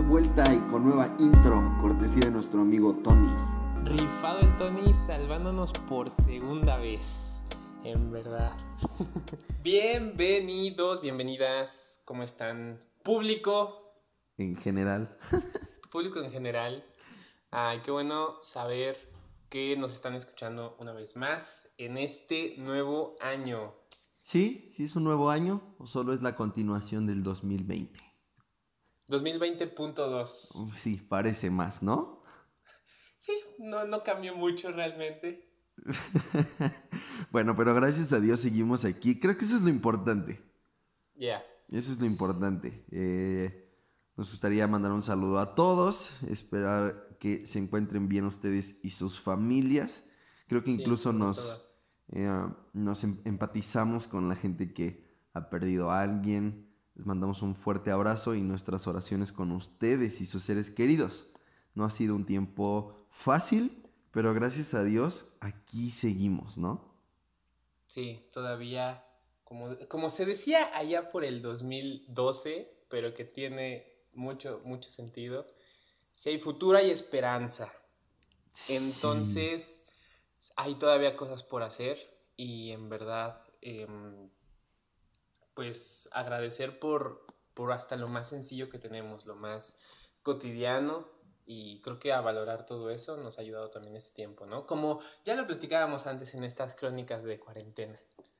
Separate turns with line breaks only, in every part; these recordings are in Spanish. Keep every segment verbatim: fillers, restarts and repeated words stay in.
vuelta y con nueva intro, cortesía de nuestro amigo Tony.
Rifado el Tony salvándonos por segunda vez, en verdad. Bienvenidos, bienvenidas, ¿cómo están? Público.
En general.
Público en general. Ay, qué bueno saber que nos están escuchando una vez más en este nuevo año.
Sí, sí es un nuevo año o solo es la continuación del dos mil veinte.
dos mil veinte punto dos.
Sí, parece más, ¿no?
Sí, no, no cambió mucho realmente.
Bueno, pero gracias a Dios seguimos aquí. Creo que eso es lo importante.
Ya. Yeah.
Eso es lo importante. Eh, nos gustaría mandar un saludo a todos. Esperar que se encuentren bien ustedes y sus familias. Creo que
Sí,
incluso nos, eh, nos em- empatizamos con la gente que ha perdido a alguien. Les mandamos un fuerte abrazo y nuestras oraciones con ustedes y sus seres queridos. No ha sido un tiempo fácil, pero gracias a Dios aquí seguimos, ¿no?
Sí, todavía, como, como se decía allá por el dos mil doce, pero que tiene mucho, mucho sentido, si hay futuro hay esperanza. Entonces, sí, hay todavía cosas por hacer y en verdad, eh, pues agradecer por, por hasta lo más sencillo que tenemos, lo más cotidiano. Y creo que a valorar todo eso nos ha ayudado también este tiempo, ¿no? Como ya lo platicábamos antes en estas crónicas de cuarentena.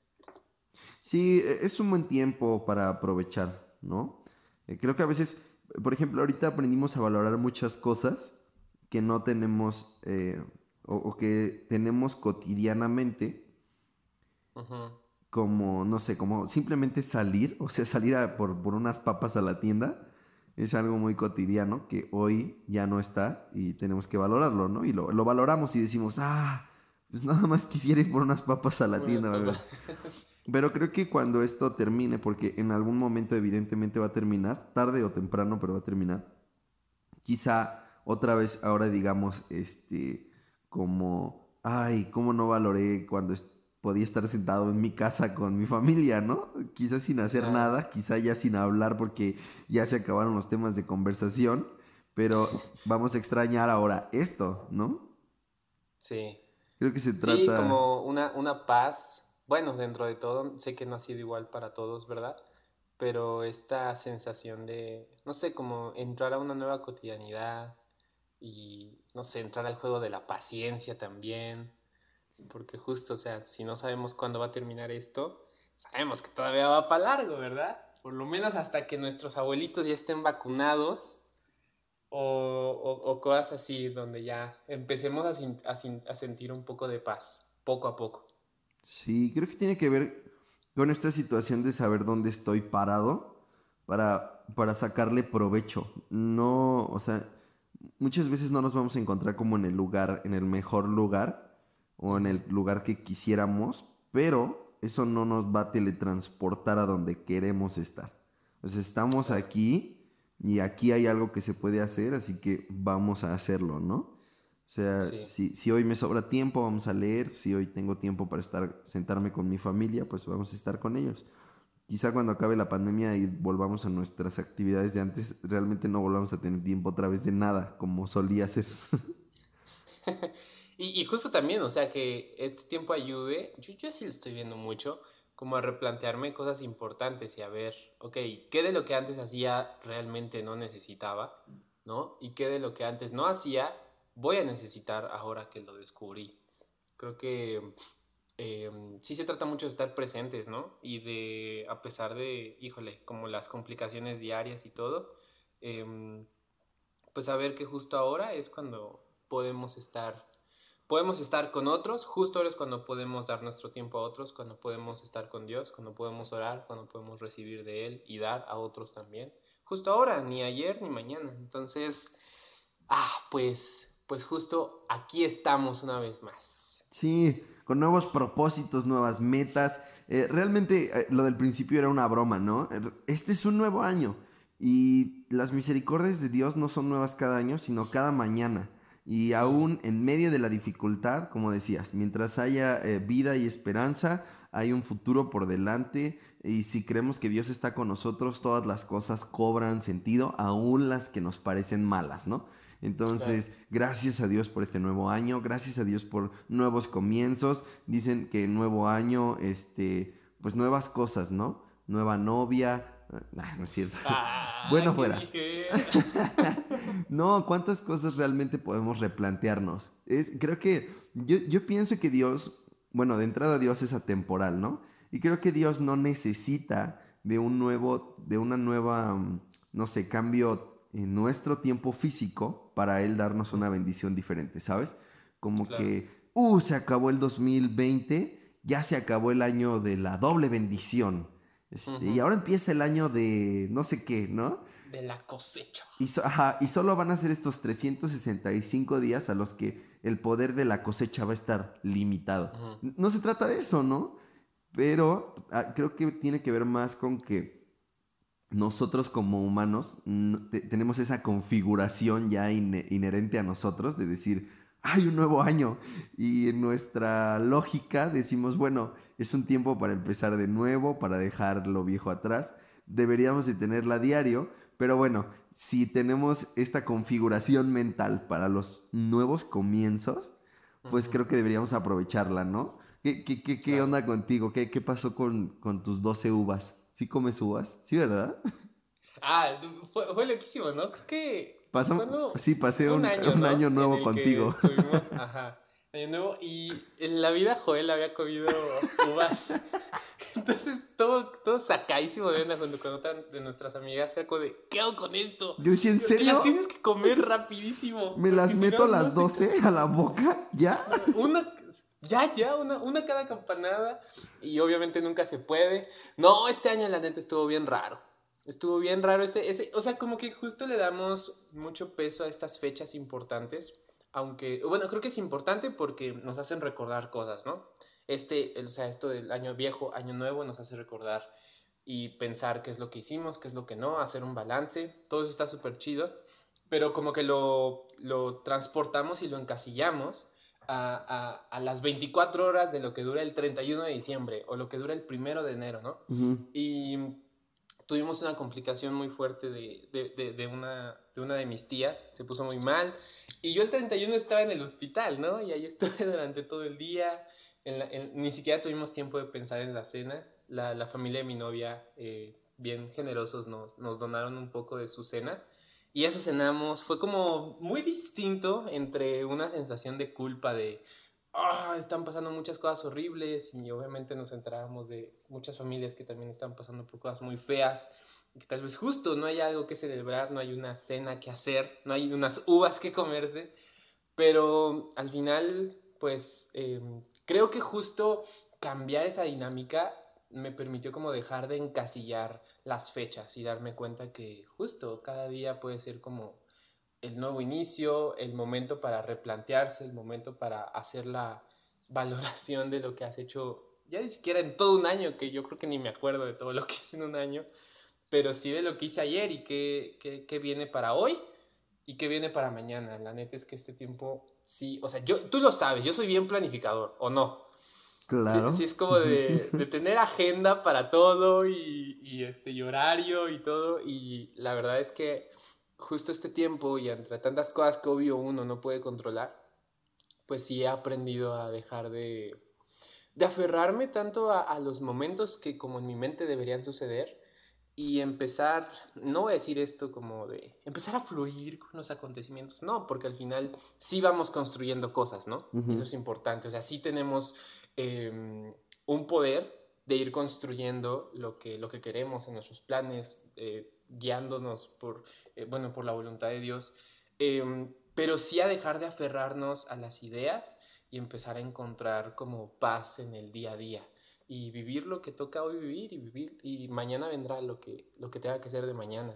Sí, es un buen tiempo para aprovechar, ¿no? Eh, creo que a veces, por ejemplo, ahorita aprendimos a valorar muchas cosas que no tenemos eh, o, o que tenemos cotidianamente,
Uh-huh.
como, no sé, como simplemente salir, o sea, salir a por, por unas papas a la tienda. Es algo muy cotidiano que hoy ya no está y tenemos que valorarlo, ¿no? Y lo, lo valoramos y decimos, ah, pues nada más quisiera ir por unas papas a la tienda, ¿verdad? Pero creo que cuando esto termine, porque en algún momento evidentemente va a terminar, tarde o temprano, pero va a terminar, quizá otra vez ahora digamos, este, como, ay, cómo no valoré cuando est- podía estar sentado en mi casa con mi familia, ¿no? Quizás sin hacer
Claro.
nada, quizá ya sin hablar porque ya se acabaron los temas de conversación, pero vamos a extrañar ahora esto, ¿no?
Sí.
Creo que se
Sí,
trata...
como una, una paz. Bueno, dentro de todo, sé que no ha sido igual para todos, ¿verdad? Pero esta sensación de, no sé, como entrar a una nueva cotidianidad y, no sé, entrar al juego de la paciencia también. Porque justo, o sea, si no sabemos cuándo va a terminar esto, sabemos que todavía va para largo, ¿verdad? Por lo menos hasta que nuestros abuelitos ya estén vacunados o, o, o cosas así, donde ya empecemos a, sin, a, sin, a sentir un poco de paz, poco a poco.
Sí, creo que tiene que ver con esta situación de saber dónde estoy parado para, para sacarle provecho. No, o sea, muchas veces no nos vamos a encontrar como en el lugar, en el mejor lugar o en
Uh-huh.
el lugar que quisiéramos, pero eso no nos va a teletransportar a donde queremos estar. O sea, estamos
Claro.
aquí y aquí hay algo que se puede hacer, así que vamos a hacerlo, ¿no? O sea,
Sí.
si, si hoy me sobra tiempo, vamos a leer. Si hoy tengo tiempo para estar, sentarme con mi familia, pues vamos a estar con ellos. Quizá cuando acabe la pandemia y volvamos a nuestras actividades de antes, realmente no volvamos a tener tiempo otra vez de nada, como solía ser.
y, y justo también, o sea, que este tiempo ayude, yo, yo sí lo estoy viendo mucho, como a replantearme cosas importantes y a ver, ok, ¿qué de lo que antes hacía realmente no necesitaba? ¿No? ¿Y qué de lo que antes no hacía voy a necesitar ahora que lo descubrí? Creo que eh, sí se trata mucho de estar presentes, ¿no? Y de, a pesar de, híjole, como las complicaciones diarias y todo, eh, pues saber que justo ahora es cuando podemos estar, podemos estar con otros, justo ahora es cuando podemos dar nuestro tiempo a otros, cuando podemos estar con Dios, cuando podemos orar, cuando podemos recibir de Él y dar a otros también. Justo ahora, ni ayer ni mañana. Entonces, ah, pues, pues justo aquí estamos una vez más.
Sí, con nuevos propósitos, nuevas metas. Eh, realmente eh, lo del principio era una broma, ¿no? Este es un nuevo año y las misericordias de Dios no son nuevas cada año, sino cada mañana. Y aún en medio de la dificultad, como decías, mientras haya eh, vida y esperanza, hay un futuro por delante. Y si creemos que Dios está con nosotros, todas las cosas cobran sentido, aún las que nos parecen malas, ¿no?
Claro.
Entonces, gracias a Dios por este nuevo año, gracias a Dios por nuevos comienzos. Dicen que nuevo año, este, pues nuevas cosas, ¿no? Nueva novia. Ah, no es cierto.
Ah,
Bueno,
¿qué
fuera.
dije?
No, ¿cuántas cosas realmente podemos replantearnos? Es, creo que yo, yo pienso que Dios, bueno, de entrada Dios es atemporal, ¿no? Y creo que Dios no necesita de un nuevo, de una nueva, mm, no sé, cambio en nuestro tiempo físico para Él darnos una bendición diferente, ¿sabes? Como
Claro.
que, uh, se acabó el dos mil veinte, ya se acabó el año de la doble bendición. Este, y
Ujú.
ahora empieza el año de no sé qué, ¿no?
De la cosecha.
Y, so- ajá, y solo van a ser estos trescientos sesenta y cinco días a los que el poder de la cosecha va a estar limitado.
Ujú.
N- No se trata de eso, ¿no? Pero ah, creo que tiene que ver más con que nosotros como humanos mm, te- tenemos esa configuración ya ine- inherente a nosotros de decir, hay un nuevo año. Y en nuestra lógica decimos, bueno, es un tiempo para empezar de nuevo, para dejar lo viejo atrás. Deberíamos de tenerla a diario, pero bueno, si tenemos esta configuración mental para los nuevos comienzos, pues
Ujú.
creo que deberíamos aprovecharla, ¿no? ¿Qué, qué, qué, qué
Claro.
onda contigo? ¿Qué, qué pasó con, con tus doce uvas? ¿Sí comes uvas? Sí, ¿verdad?
Ah, fue, fue loquísimo, ¿no? Creo que
Pasó,
cuando
sí, pasé
fue un
un,
año,
un
¿no?
año
En
nuevo
el que
contigo.
estuvimos, ajá, año nuevo y en la vida Joel había comido uvas. Entonces todo, todo sacadísimo de onda junto con otra de nuestras amigas, era como de, ¿qué hago con esto?
Yo decía, ¿en
Te la
serio?
tienes que comer rapidísimo,
¿Me las
porque si
meto a
no, no
las
se...
doce a la boca? ¿Ya?
No, una, ya, ya, una, una cada campanada. Y obviamente nunca se puede. No, este año la neta estuvo bien raro. Estuvo bien raro ese, ese, o sea, como que justo le damos mucho peso a estas fechas importantes. Aunque, bueno, creo que es importante porque nos hacen recordar cosas, ¿no? Este, o sea, esto del año viejo, año nuevo, nos hace recordar y pensar qué es lo que hicimos, qué es lo que no, hacer un balance. Todo eso está súper chido. Pero como que lo, lo transportamos y lo encasillamos a, a, a las veinticuatro horas de lo que dura el treinta y uno de diciembre o lo que dura el primero de enero, ¿no?
Ujú.
Y tuvimos una complicación muy fuerte de, de, de, de, una, de una de mis tías, se puso muy mal y yo el treinta y uno estaba en el hospital, ¿no? Y ahí estuve durante todo el día, en la, en, ni siquiera tuvimos tiempo de pensar en la cena, la, la familia de mi novia, eh, bien generosos, nos, nos donaron un poco de su cena. Y eso cenamos, fue como muy distinto entre una sensación de culpa de, ah, oh, están pasando muchas cosas horribles y obviamente nos enterábamos de muchas familias que también están pasando por cosas muy feas y que tal vez justo no hay algo que celebrar, no hay una cena que hacer, no hay unas uvas que comerse, pero al final pues eh, creo que justo cambiar esa dinámica me permitió como dejar de encasillar las fechas y darme cuenta que justo cada día puede ser como el nuevo inicio, el momento para replantearse, el momento para hacer la valoración de lo que has hecho, ya ni siquiera en todo un año, que yo creo que ni me acuerdo de todo lo que hice en un año, pero sí de lo que hice ayer y qué, qué, qué viene para hoy y qué viene para mañana. La neta es que este tiempo, sí, o sea, yo, tú lo sabes, yo soy bien planificador, ¿o no? Sí, sí
Claro.
es como de, de tener agenda para todo y, y, este, y horario y todo. Y la verdad es que justo este tiempo y entre tantas cosas que obvio uno no puede controlar, pues sí he aprendido a dejar de, de aferrarme tanto a, a los momentos que como en mi mente deberían suceder y empezar, no voy a decir esto como de empezar a fluir con los acontecimientos, no, porque al final sí vamos construyendo cosas, ¿no? Y eso
Ujú.
es importante, o sea, sí tenemos eh, un poder de ir construyendo lo que, lo que queremos en nuestros planes, eh, guiándonos por, eh, bueno, por la voluntad de Dios, eh, pero sí a dejar de aferrarnos a las ideas y empezar a encontrar como paz en el día a día y vivir lo que toca hoy vivir y vivir y mañana vendrá lo que, lo que tenga que ser de mañana.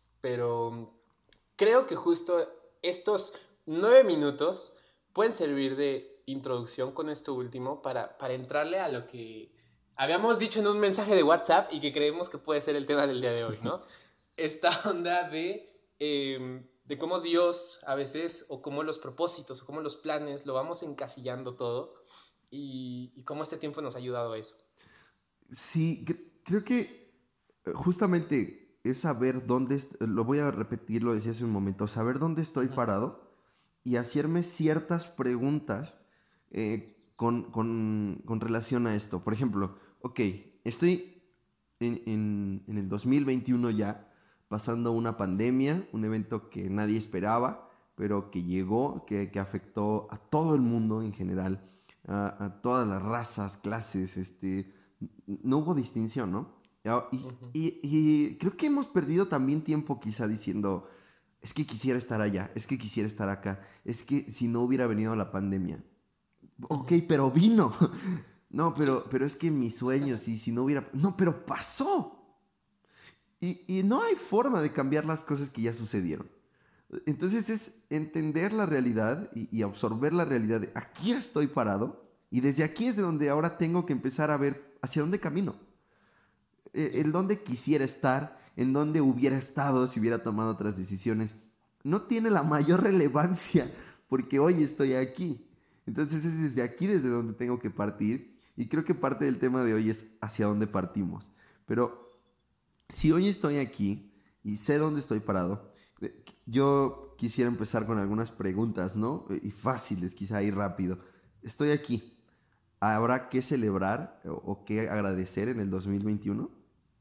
Pero creo que justo estos nueve minutos pueden servir de introducción con esto último para, para entrarle a lo que habíamos dicho en un mensaje de WhatsApp y que creemos que puede ser el tema del día de hoy, ¿no? Esta onda de, eh, de cómo Dios a veces, o cómo los propósitos, o cómo los planes, lo vamos encasillando todo, y, y cómo este tiempo nos ha ayudado a eso.
Sí, cre- creo que eh, justamente es saber dónde, est- lo voy a repetir, lo decía hace un momento, saber dónde estoy
Ujú.
parado y hacerme ciertas preguntas eh, con, con- con relación a esto. Por ejemplo, ok, estoy en, en- en el dos mil veintiuno ya, pasando una pandemia, un evento que nadie esperaba, pero que llegó, que, que afectó a todo el mundo en general, a, a todas las razas, clases, este, no hubo distinción, ¿no? Y,
Ujú.
y- y creo que hemos perdido también tiempo quizá diciendo, es que quisiera estar allá, es que quisiera estar acá, es que si no hubiera venido la pandemia. Ok,
Ujú.
pero vino. No, pero,
Sí.
pero es que mis sueños, y si no hubiera... No, pero pasó. Y, y no hay forma de cambiar las cosas que ya sucedieron. Entonces es entender la realidad y, y absorber la realidad de aquí estoy parado y desde aquí es de donde ahora tengo que empezar a ver hacia dónde camino, eh,
Sí.
en dónde quisiera estar, en dónde hubiera estado si hubiera tomado otras decisiones. No tiene la mayor relevancia porque hoy estoy aquí. Entonces es desde aquí desde donde tengo que partir y creo que parte del tema de hoy es hacia dónde partimos. Pero si hoy estoy aquí y sé dónde estoy parado, eh, yo quisiera empezar con algunas preguntas, ¿no? Eh, Y fáciles, quizá ir rápido. Estoy aquí. ¿Habrá que celebrar o, o qué agradecer en el dos mil veintiuno?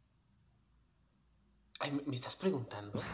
Ay, ¿me me estás preguntando?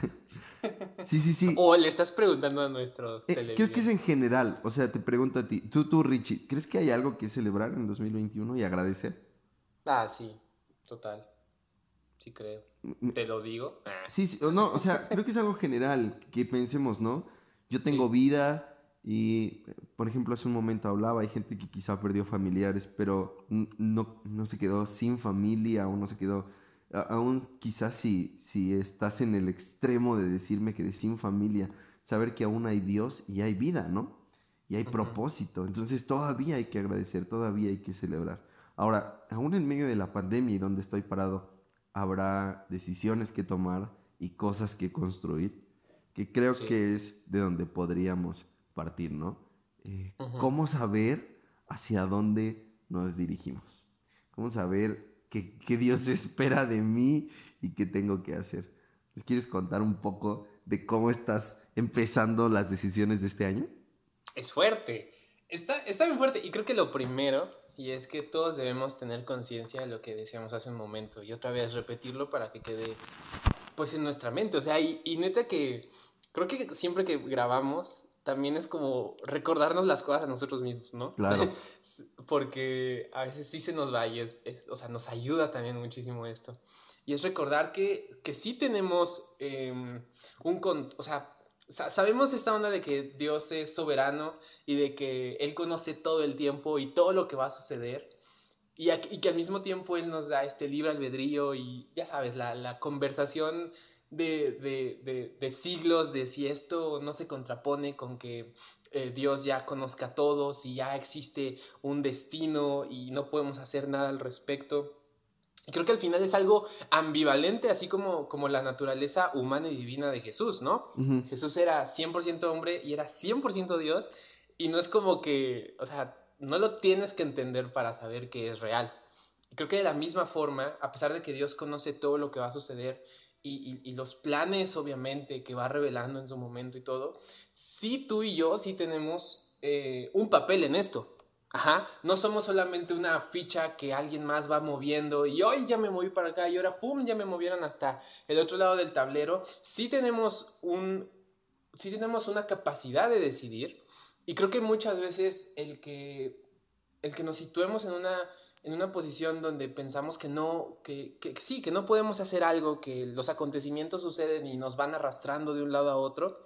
Sí, sí, sí.
O le estás preguntando a nuestros
Eh, creo que es en
televidentes.
general. O sea, te pregunto a ti. Tú, tú, Richie, ¿crees que hay algo que celebrar en dos mil veintiuno y agradecer?
Ah, sí, total. Sí creo.
M-
¿Te lo digo? Ah.
Sí, sí, o no, o sea, creo que es algo general que pensemos, ¿no? Yo tengo
Sí.
vida y, eh, por ejemplo, hace un momento hablaba, hay gente que quizá perdió familiares, pero n- no, no se quedó sin familia o no se quedó, a- aún quizás si, si estás en el extremo de decirme que de sin familia, saber que aún hay Dios y hay vida, ¿no? Y hay
Ujú.
propósito, entonces todavía hay que agradecer, todavía hay que celebrar. Ahora, aún en medio de la pandemia y donde estoy parado, habrá decisiones que tomar y cosas que construir, que creo
Sí.
que es de donde podríamos partir, ¿no? Eh,
Ujú.
¿Cómo saber hacia dónde nos dirigimos? ¿Cómo saber qué, qué Dios espera de mí y qué tengo que hacer? ¿Les quieres contar un poco de cómo estás empezando las decisiones de este año?
Es fuerte. Está, está bien fuerte. Y creo que lo primero, y es que todos debemos tener conciencia de lo que decíamos hace un momento. Y otra vez repetirlo para que quede pues en nuestra mente. O sea, y, y neta que creo que siempre que grabamos también es como recordarnos las cosas a nosotros mismos, ¿no?
Claro.
Porque a veces sí se nos va y es, es- o sea, nos ayuda también muchísimo esto. Y es recordar que, que sí tenemos eh, un, con, o sea, sa- sabemos esta onda de que Dios es soberano y de que Él conoce todo el tiempo y todo lo que va a suceder. Y, a- y que al mismo tiempo Él nos da este libre albedrío y ya sabes, la, la conversación de, de, de, de siglos de si esto no se contrapone con que eh, Dios ya conozca a todos y ya existe un destino y no podemos hacer nada al respecto. Y creo que al final es algo ambivalente, así como, como la naturaleza humana y divina de Jesús, ¿no?
Ujú.
Jesús era cien por ciento hombre y era cien por ciento Dios, y no es como que, o sea, no lo tienes que entender para saber que es real. Y creo que de la misma forma, a pesar de que Dios conoce todo lo que va a suceder y, y, y los planes, obviamente, que va revelando en su momento y todo, sí tú y yo sí tenemos eh, un papel en esto. Ajá, no somos solamente una ficha que alguien más va moviendo y hoy ya me moví para acá y ahora ¡fum! Ya me movieron hasta el otro lado del tablero. Sí tenemos un, sí tenemos una capacidad de decidir y creo que muchas veces el que, el que nos situemos en una, en una posición donde pensamos que no, que, que sí, que no podemos hacer algo, que los acontecimientos suceden y nos van arrastrando de un lado a otro,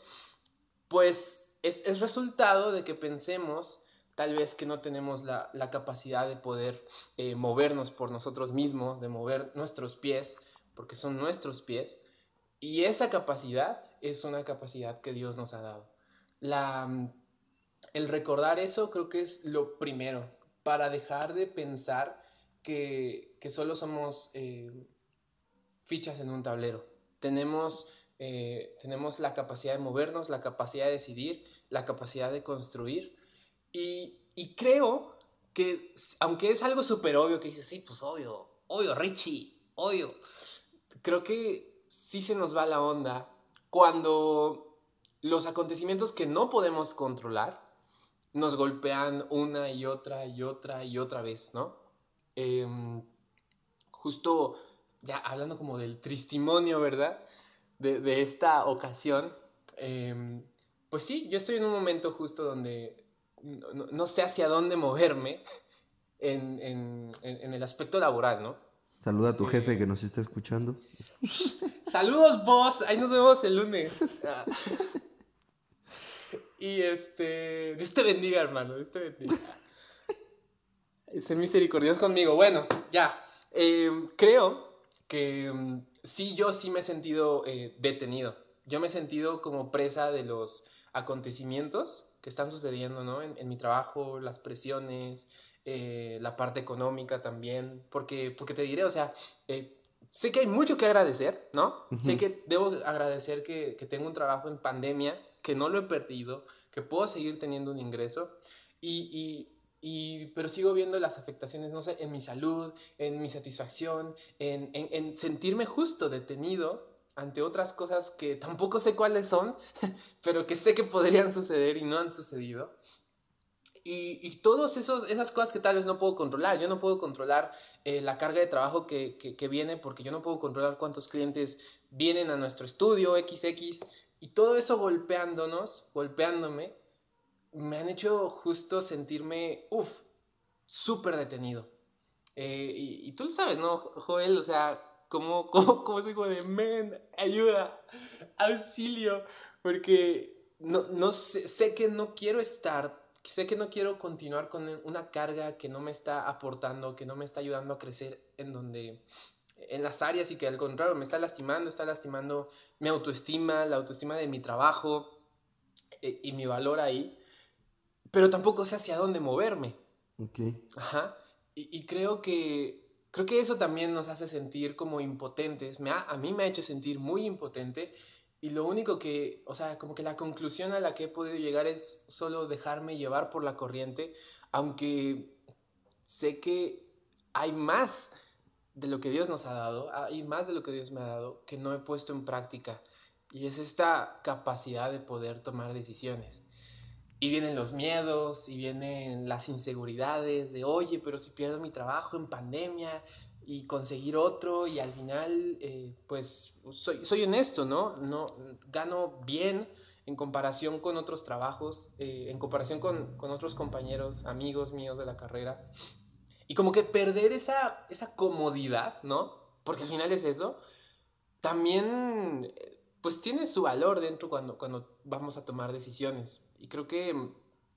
pues es, es resultado de que pensemos tal vez que no tenemos la, la capacidad de poder eh, movernos por nosotros mismos, de mover nuestros pies, porque son nuestros pies, y esa capacidad es una capacidad que Dios nos ha dado. La, el recordar eso creo que es lo primero, para dejar de pensar que, que solo somos eh, fichas en un tablero. Tenemos eh, tenemos la capacidad de movernos, la capacidad de decidir, la capacidad de construir. Y, y creo que, aunque es algo súper obvio, que dices, sí, pues obvio, obvio, Richie, obvio, creo que sí se nos va la onda cuando los acontecimientos que no podemos controlar nos golpean una y otra y otra y otra vez, ¿no? Eh, justo ya hablando como del testimonio, ¿verdad? De, de esta ocasión, eh, pues sí, yo estoy en un momento justo donde no, no, no sé hacia dónde moverme en, en, en, el aspecto laboral, ¿no?
Saluda a tu eh... jefe que nos está escuchando.
Saludos, boss. Ahí nos vemos el lunes. Y este... Dios te bendiga, hermano. Dios te bendiga. Ser misericordioso conmigo. Bueno, ya. Eh, creo que um, sí, yo sí me he sentido eh, detenido. Yo me he sentido como presa de los acontecimientos que están sucediendo, ¿no? En, en mi trabajo, las presiones, eh, la parte económica también. Porque, porque te diré, o sea... Eh, sé que hay mucho que agradecer, ¿no? Uh-huh. Sé que debo agradecer que, que tengo un trabajo en pandemia, que no lo he perdido, que puedo seguir teniendo un ingreso, y, y, y, pero sigo viendo las afectaciones, no sé, en mi salud, en mi satisfacción, en, en, en sentirme justo detenido ante otras cosas que tampoco sé cuáles son, pero que sé que podrían suceder y no han sucedido. Y, y todas esas cosas que tal vez no puedo controlar. Yo no puedo controlar eh, la carga de trabajo que, que, que viene, porque yo no puedo controlar cuántos clientes vienen a nuestro estudio equis equis. Y todo eso golpeándonos, golpeándome, me han hecho justo sentirme, uff, súper detenido. Eh, y, y tú lo sabes, ¿no, Joel? O sea, ¿cómo, cómo, cómo soy como de, men, ayuda, auxilio? Porque no, no sé, sé que no quiero estar... Sé que no quiero continuar con una carga que no me está aportando, que no me está ayudando a crecer en donde, en las áreas, y que al contrario me está lastimando, está lastimando mi autoestima, la autoestima de mi trabajo eh, y mi valor ahí, pero tampoco sé hacia dónde moverme.
Okay.
Ajá. Y, y creo que creo que eso también nos hace sentir como impotentes. Me ha, a mí me ha hecho sentir muy impotente. Y lo único que, o sea, como que la conclusión a la que he podido llegar es solo dejarme llevar por la corriente, aunque sé que hay más de lo que Dios nos ha dado, hay más de lo que Dios me ha dado que no he puesto en práctica, y es esta capacidad de poder tomar decisiones. Y vienen los miedos, y vienen las inseguridades de, oye, pero si pierdo mi trabajo en pandemia, y conseguir otro, y al final, eh, pues, soy, soy honesto, ¿no? No gano bien en comparación con otros trabajos, eh, en comparación con, con otros compañeros, amigos míos de la carrera. Y como que perder esa, esa comodidad, ¿no? Porque al final es eso. También, pues, tiene su valor dentro cuando, cuando vamos a tomar decisiones. Y creo que...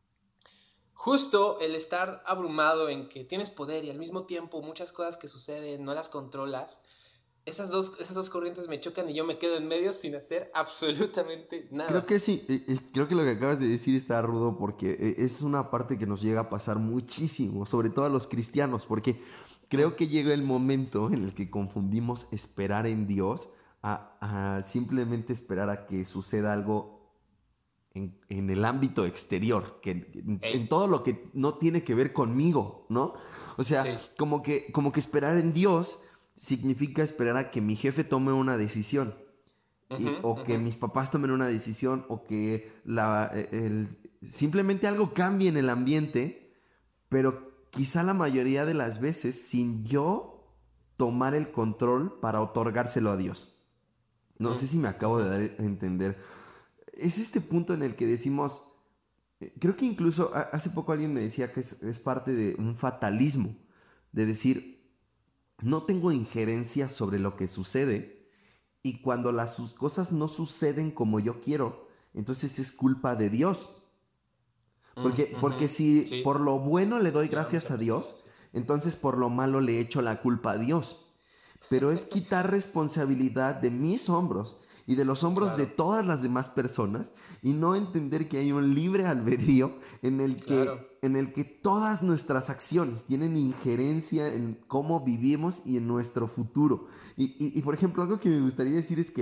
justo el estar abrumado en que tienes poder y al mismo tiempo muchas cosas que suceden no las controlas, esas dos, esas dos corrientes me chocan y yo me quedo en medio sin hacer absolutamente nada.
Creo que sí, eh, creo que lo que acabas de decir está rudo, porque es una parte que nos llega a pasar muchísimo, sobre todo a los cristianos, porque creo que llega el momento en el que confundimos esperar en Dios a, a simplemente esperar a que suceda algo En, en el ámbito exterior, que en, en todo lo que no tiene que ver conmigo, ¿no? O sea, sí. como, que, como que esperar en Dios significa esperar a que mi jefe tome una decisión, uh-huh, y, o uh-huh. que mis papás tomen una decisión, o que la, el, simplemente algo cambie en el ambiente, pero quizá la mayoría de las veces sin yo tomar el control para otorgárselo a Dios. No uh-huh. sé si me acabo uh-huh. de dar a entender. Es este punto en el que decimos, creo que incluso hace poco alguien me decía que es, es parte de un fatalismo, de decir, no tengo injerencia sobre lo que sucede, y cuando las cosas no suceden como yo quiero, entonces es culpa de Dios. Porque, mm, porque uh-huh. si sí. por lo bueno le doy gracias a Dios, entonces por lo malo le echo la culpa a Dios. Pero es quitar responsabilidad de mis hombros y de los hombros claro. de todas las demás personas, y no entender que hay un libre albedrío en el que, claro. en el que todas nuestras acciones tienen injerencia en cómo vivimos y en nuestro futuro. Y, y, y por ejemplo, algo que me gustaría decir es que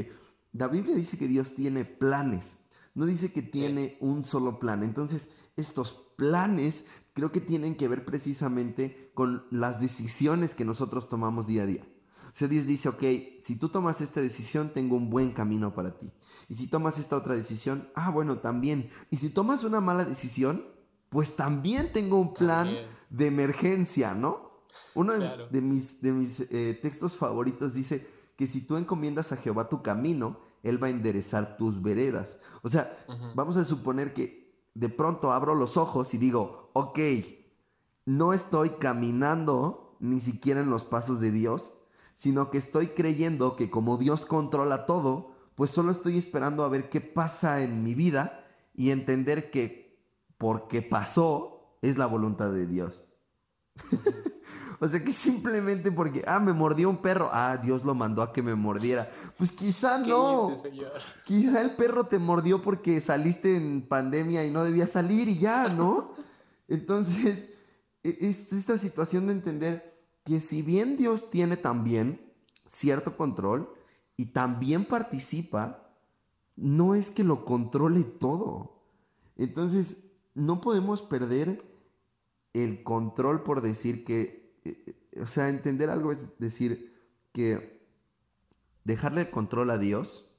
La Biblia dice que Dios tiene planes, no dice que tiene sí. un solo plan. Entonces, estos planes creo que tienen que ver precisamente con las decisiones que nosotros tomamos día a día. O sea, Dios dice, ok, si tú tomas esta decisión, tengo un buen camino para ti. Y si tomas esta otra decisión, ah, bueno, también. Y si tomas una mala decisión, pues también tengo un plan también. de emergencia, ¿no? Uno claro. de mis, de mis eh, textos favoritos dice que si tú encomiendas a Jehová tu camino, Él va a enderezar tus veredas. O sea, uh-huh. vamos a suponer que de pronto abro los ojos y digo, ok, no estoy caminando ni siquiera en los pasos de Dios, sino que estoy creyendo que como Dios controla todo, pues solo estoy esperando a ver qué pasa en mi vida y entender que porque pasó es la voluntad de Dios. Uh-huh. O sea, que simplemente porque, ah, me mordió un perro, ah, Dios lo mandó a que me mordiera. Pues quizá no.
¿Qué hice, señor?
Quizá el perro te mordió porque saliste en pandemia y no debías salir y ya, ¿no? Entonces, es esta situación de entender que si bien Dios tiene también cierto control y también participa, no es que lo controle todo. Entonces, no podemos perder el control por decir que, o sea, entender algo es decir que dejarle el control a Dios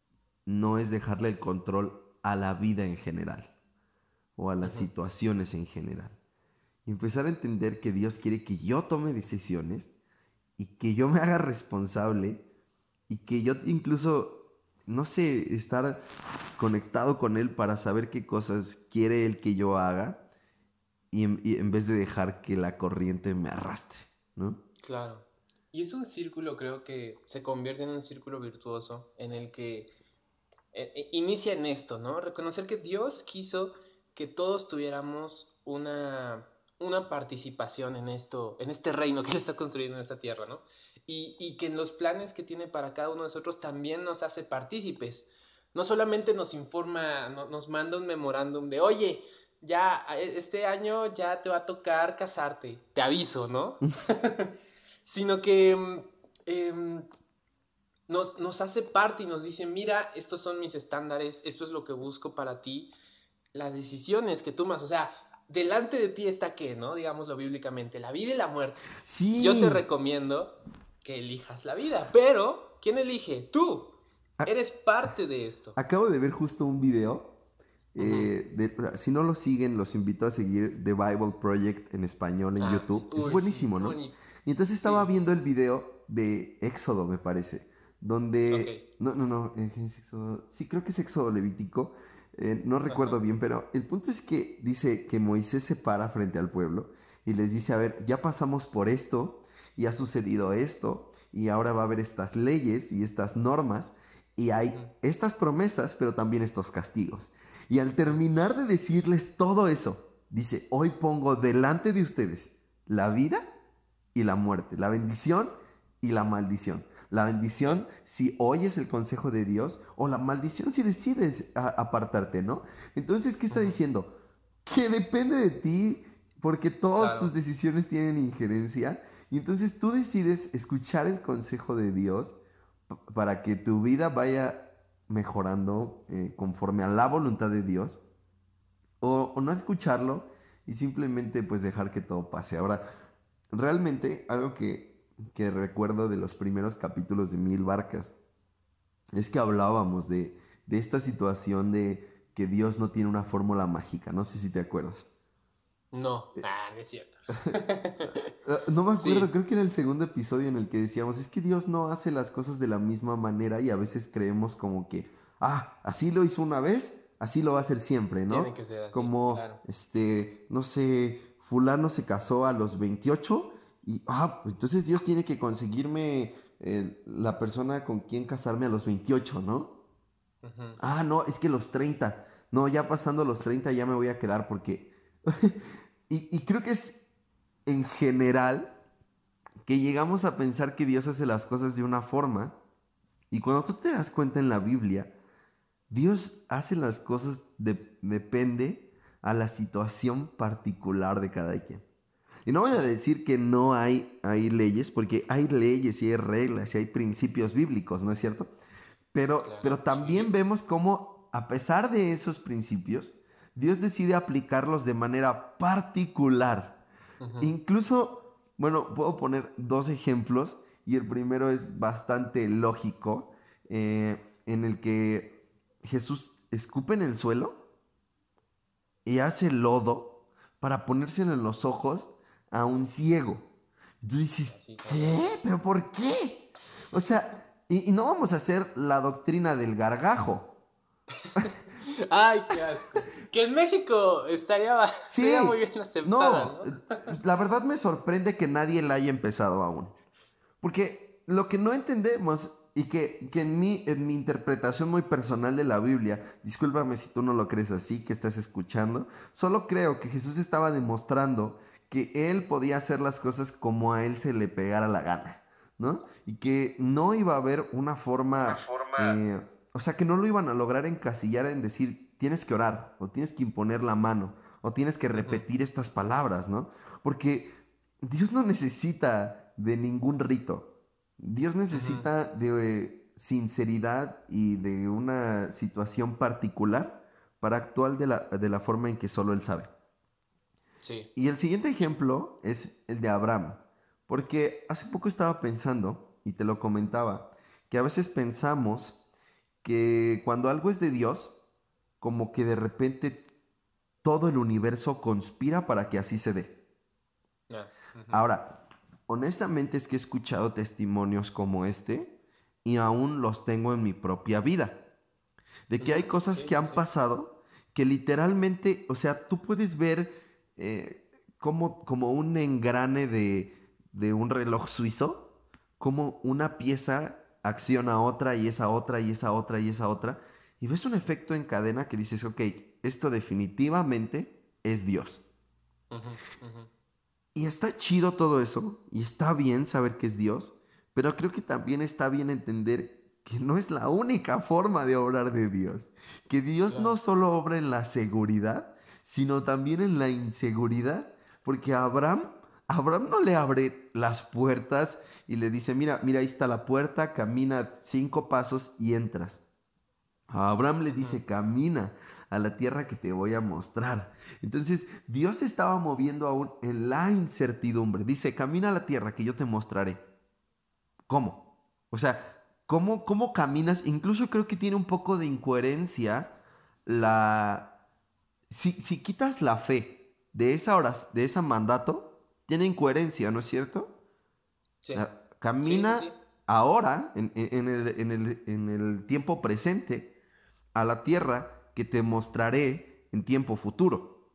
no es dejarle el control a la vida en general o a las uh-huh. situaciones en general. Y empezar a entender que Dios quiere que yo tome decisiones y que yo me haga responsable y que yo incluso, no sé, estar conectado con Él para saber qué cosas quiere Él que yo haga. Y en, y en vez de dejar que la corriente me arrastre, ¿no?
Claro. Y es un círculo, creo que se convierte en un círculo virtuoso en el que eh, inicia en esto, ¿no? Reconocer que Dios quiso que todos tuviéramos una, una participación en esto, en este reino que Él está construyendo en esta tierra, ¿no? Y, y que en los planes que tiene para cada uno de nosotros también nos hace partícipes. No solamente nos informa, no, nos manda un memorándum de, oye, ya este año ya te va a tocar casarte, te aviso, ¿no? Sino que eh, nos, nos hace parte y nos dice, mira, estos son mis estándares, esto es lo que busco para ti, las decisiones que tomas, o sea, delante de ti está ¿qué, no? Digámoslo bíblicamente, la vida y la muerte.
Sí.
Yo te recomiendo que elijas la vida, pero ¿quién elige? Tú. Eres parte de esto.
Acabo de ver justo un video. Eh, de, si no lo siguen, los invito a seguir The Bible Project en español en ah, YouTube. Uy, es buenísimo, sí, ¿no? Bonito. Y entonces estaba sí. viendo el video de Éxodo, me parece, donde... Okay. No, no, no, ¿es Éxodo? Sí, creo que es Éxodo Levítico. Eh, no recuerdo Ajá. bien, pero el punto es que dice que Moisés se para frente al pueblo y les dice, a ver, ya pasamos por esto y ha sucedido esto y ahora va a haber estas leyes y estas normas y hay uh-huh. estas promesas, pero también estos castigos. Y al terminar de decirles todo eso, dice, hoy pongo delante de ustedes la vida y la muerte, la bendición y la maldición. La bendición si oyes el consejo de Dios o la maldición si decides a- apartarte, ¿no? Entonces, ¿qué está uh-huh. diciendo? Que depende de ti porque todas claro. tus decisiones tienen injerencia y entonces tú decides escuchar el consejo de Dios p- para que tu vida vaya mejorando eh, conforme a la voluntad de Dios o, o no escucharlo y simplemente pues dejar que todo pase. Ahora, realmente algo que, que recuerdo de los primeros capítulos de Mil Barcas es que hablábamos de, de esta situación de que Dios no tiene una fórmula mágica, no sé si te acuerdas.
No, ah, no es cierto.
No me acuerdo,
Sí.
creo que era el segundo episodio en el que decíamos, es que Dios no hace las cosas de la misma manera y a veces creemos como que, ah, así lo hizo una vez, así lo va a hacer siempre, ¿no?
Tiene que ser así,
Como,
claro.
este, no sé, fulano se casó a los veintiocho y, ah, entonces Dios tiene que conseguirme eh, la persona con quien casarme a los veintiocho, ¿no?
Uh-huh.
Ah, no, es que los treinta, no, ya pasando los treinta ya me voy a quedar porque... y, y creo que es en general que llegamos a pensar que Dios hace las cosas de una forma y cuando tú te das cuenta en la Biblia, Dios hace las cosas de, depende a la situación particular de cada quien. Y no voy a decir que no hay, hay leyes, porque hay leyes y hay reglas y hay principios bíblicos, ¿no es cierto? Pero, pero
Claro,
también
sí.
vemos cómo, a pesar de esos principios, Dios decide aplicarlos de manera particular.
Ujú.
Incluso, bueno, puedo poner dos ejemplos y el primero es bastante lógico, eh, en el que Jesús escupe en el suelo y hace lodo para ponérselo en los ojos a un ciego. Y tú dices,
Así sabía.
¿qué? ¿Pero por qué? O sea, y, y no vamos a hacer la doctrina del gargajo.
Ay, qué asco. Que en México estaría, ba- sería muy
Sí,
bien aceptada,
no,
¿no?
eh, la verdad me sorprende que nadie la haya empezado aún. Porque lo que no entendemos y que, que en, mi, en mi interpretación muy personal de la Biblia, discúlpame si tú no lo crees así, que estás escuchando, solo creo que Jesús estaba demostrando que él podía hacer las cosas como a él se le pegara la gana, ¿no? Y que no iba a haber una
Una
forma,
forma.
eh, o sea, que no lo iban a lograr encasillar en decir, tienes que orar, o tienes que imponer la mano, o tienes que
Ujú,
repetir estas palabras, ¿no? Porque Dios no necesita de ningún rito. Dios
ujú.
necesita de eh, sinceridad y de una situación particular para actuar de la, de la forma en que solo Él sabe.
Sí.
Y el siguiente ejemplo es el de Abraham, porque hace poco estaba pensando, y te lo comentaba, que a veces pensamos que cuando algo es de Dios, como que de repente todo el universo conspira para que así se dé.
Ah, ujú.
Ahora, honestamente es que he escuchado testimonios como este y aún los tengo en mi propia vida. De que hay
Ujú,
cosas
sí,
que
sí,
han
sí.
pasado que literalmente, o sea, tú puedes ver eh, como, como un engrane de, de un reloj suizo, como una pieza acciona a otra y esa otra y esa otra y esa otra. Y ves un efecto en cadena que dices, ok, esto definitivamente es Dios.
Ujú, ujú.
Y está chido todo eso, y está bien saber que es Dios, pero creo que también está bien entender que no es la única forma de obrar de Dios. Que Dios no
Claro.
solo obra en la seguridad, sino también en la inseguridad, porque a Abraham, a Abraham no le abre las puertas y le dice, mira, mira, ahí está la puerta, camina cinco pasos y entras. A Abraham le
Ujú.
dice, camina a la tierra que te voy a mostrar. Entonces, Dios se estaba moviendo aún en la incertidumbre. Dice, camina a la tierra que yo te mostraré. ¿Cómo? O sea, ¿cómo, cómo caminas? Incluso creo que tiene un poco de incoherencia la... Si, si quitas la fe de esa hora, de ese mandato, tiene incoherencia, ¿no es cierto?
Sí.
Ah,
Sí, sí,
camina
sí.
ahora, en, en- en el, en el- en el tiempo presente, a la tierra que te mostraré en tiempo futuro.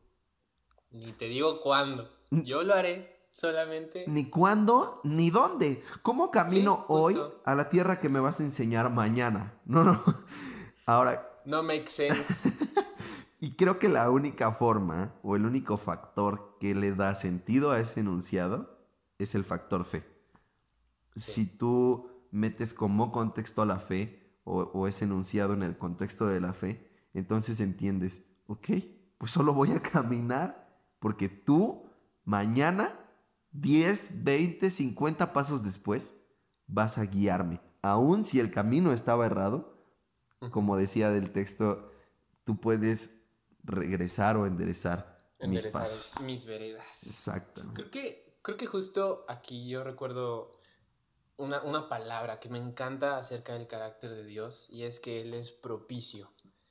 Ni te digo cuándo.
N-
Yo lo haré solamente.
Ni cuándo, ni dónde. ¿Cómo camino
Sí,
hoy
justo.
a la tierra que me vas a enseñar mañana? No, no. Ahora,
No makes sense.
y creo que la única forma o el único factor que le da sentido a ese enunciado es el factor fe.
Sí.
Si tú metes como contexto a la fe o, o ese enunciado en el contexto de la fe, entonces entiendes, ok, pues solo voy a caminar porque tú mañana, diez, veinte, cincuenta pasos después, vas a guiarme. Aun si el camino estaba errado,
Ujú.
como decía del texto, tú puedes regresar o enderezar mis
Enderezar
pasos.
mis veredas.
Exactamente.
Creo que, creo que justo aquí yo recuerdo una, una palabra que me encanta acerca del carácter de Dios y es que Él es propicio.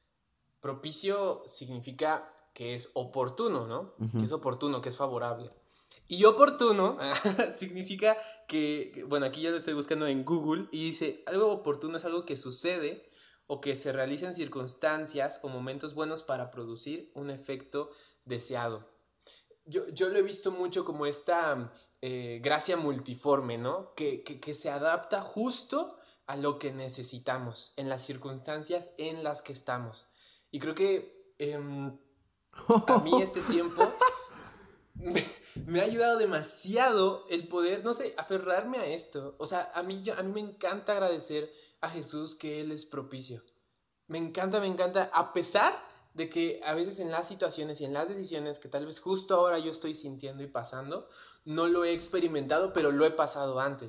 Propicio significa que es oportuno, ¿no? Que
Ujú.
es oportuno, que es favorable. Y oportuno significa que, que, bueno, aquí ya lo estoy buscando en Google y dice, algo oportuno es algo que sucede o que se realiza en circunstancias o momentos buenos para producir un efecto deseado. Yo, yo lo he visto mucho como esta eh, gracia multiforme, ¿no? Que, que, que se adapta justo a lo que necesitamos, en las circunstancias en las que estamos. Y creo que eh, a mí este tiempo me, me ha ayudado demasiado el poder, no sé, aferrarme a esto. O sea, a mí, yo, a mí me encanta agradecer a Jesús que Él es propicio. Me encanta, me encanta, a pesar de que a veces en las situaciones y en las decisiones que tal vez justo ahora yo estoy sintiendo y pasando, no lo he experimentado, pero lo he pasado antes, ¿no?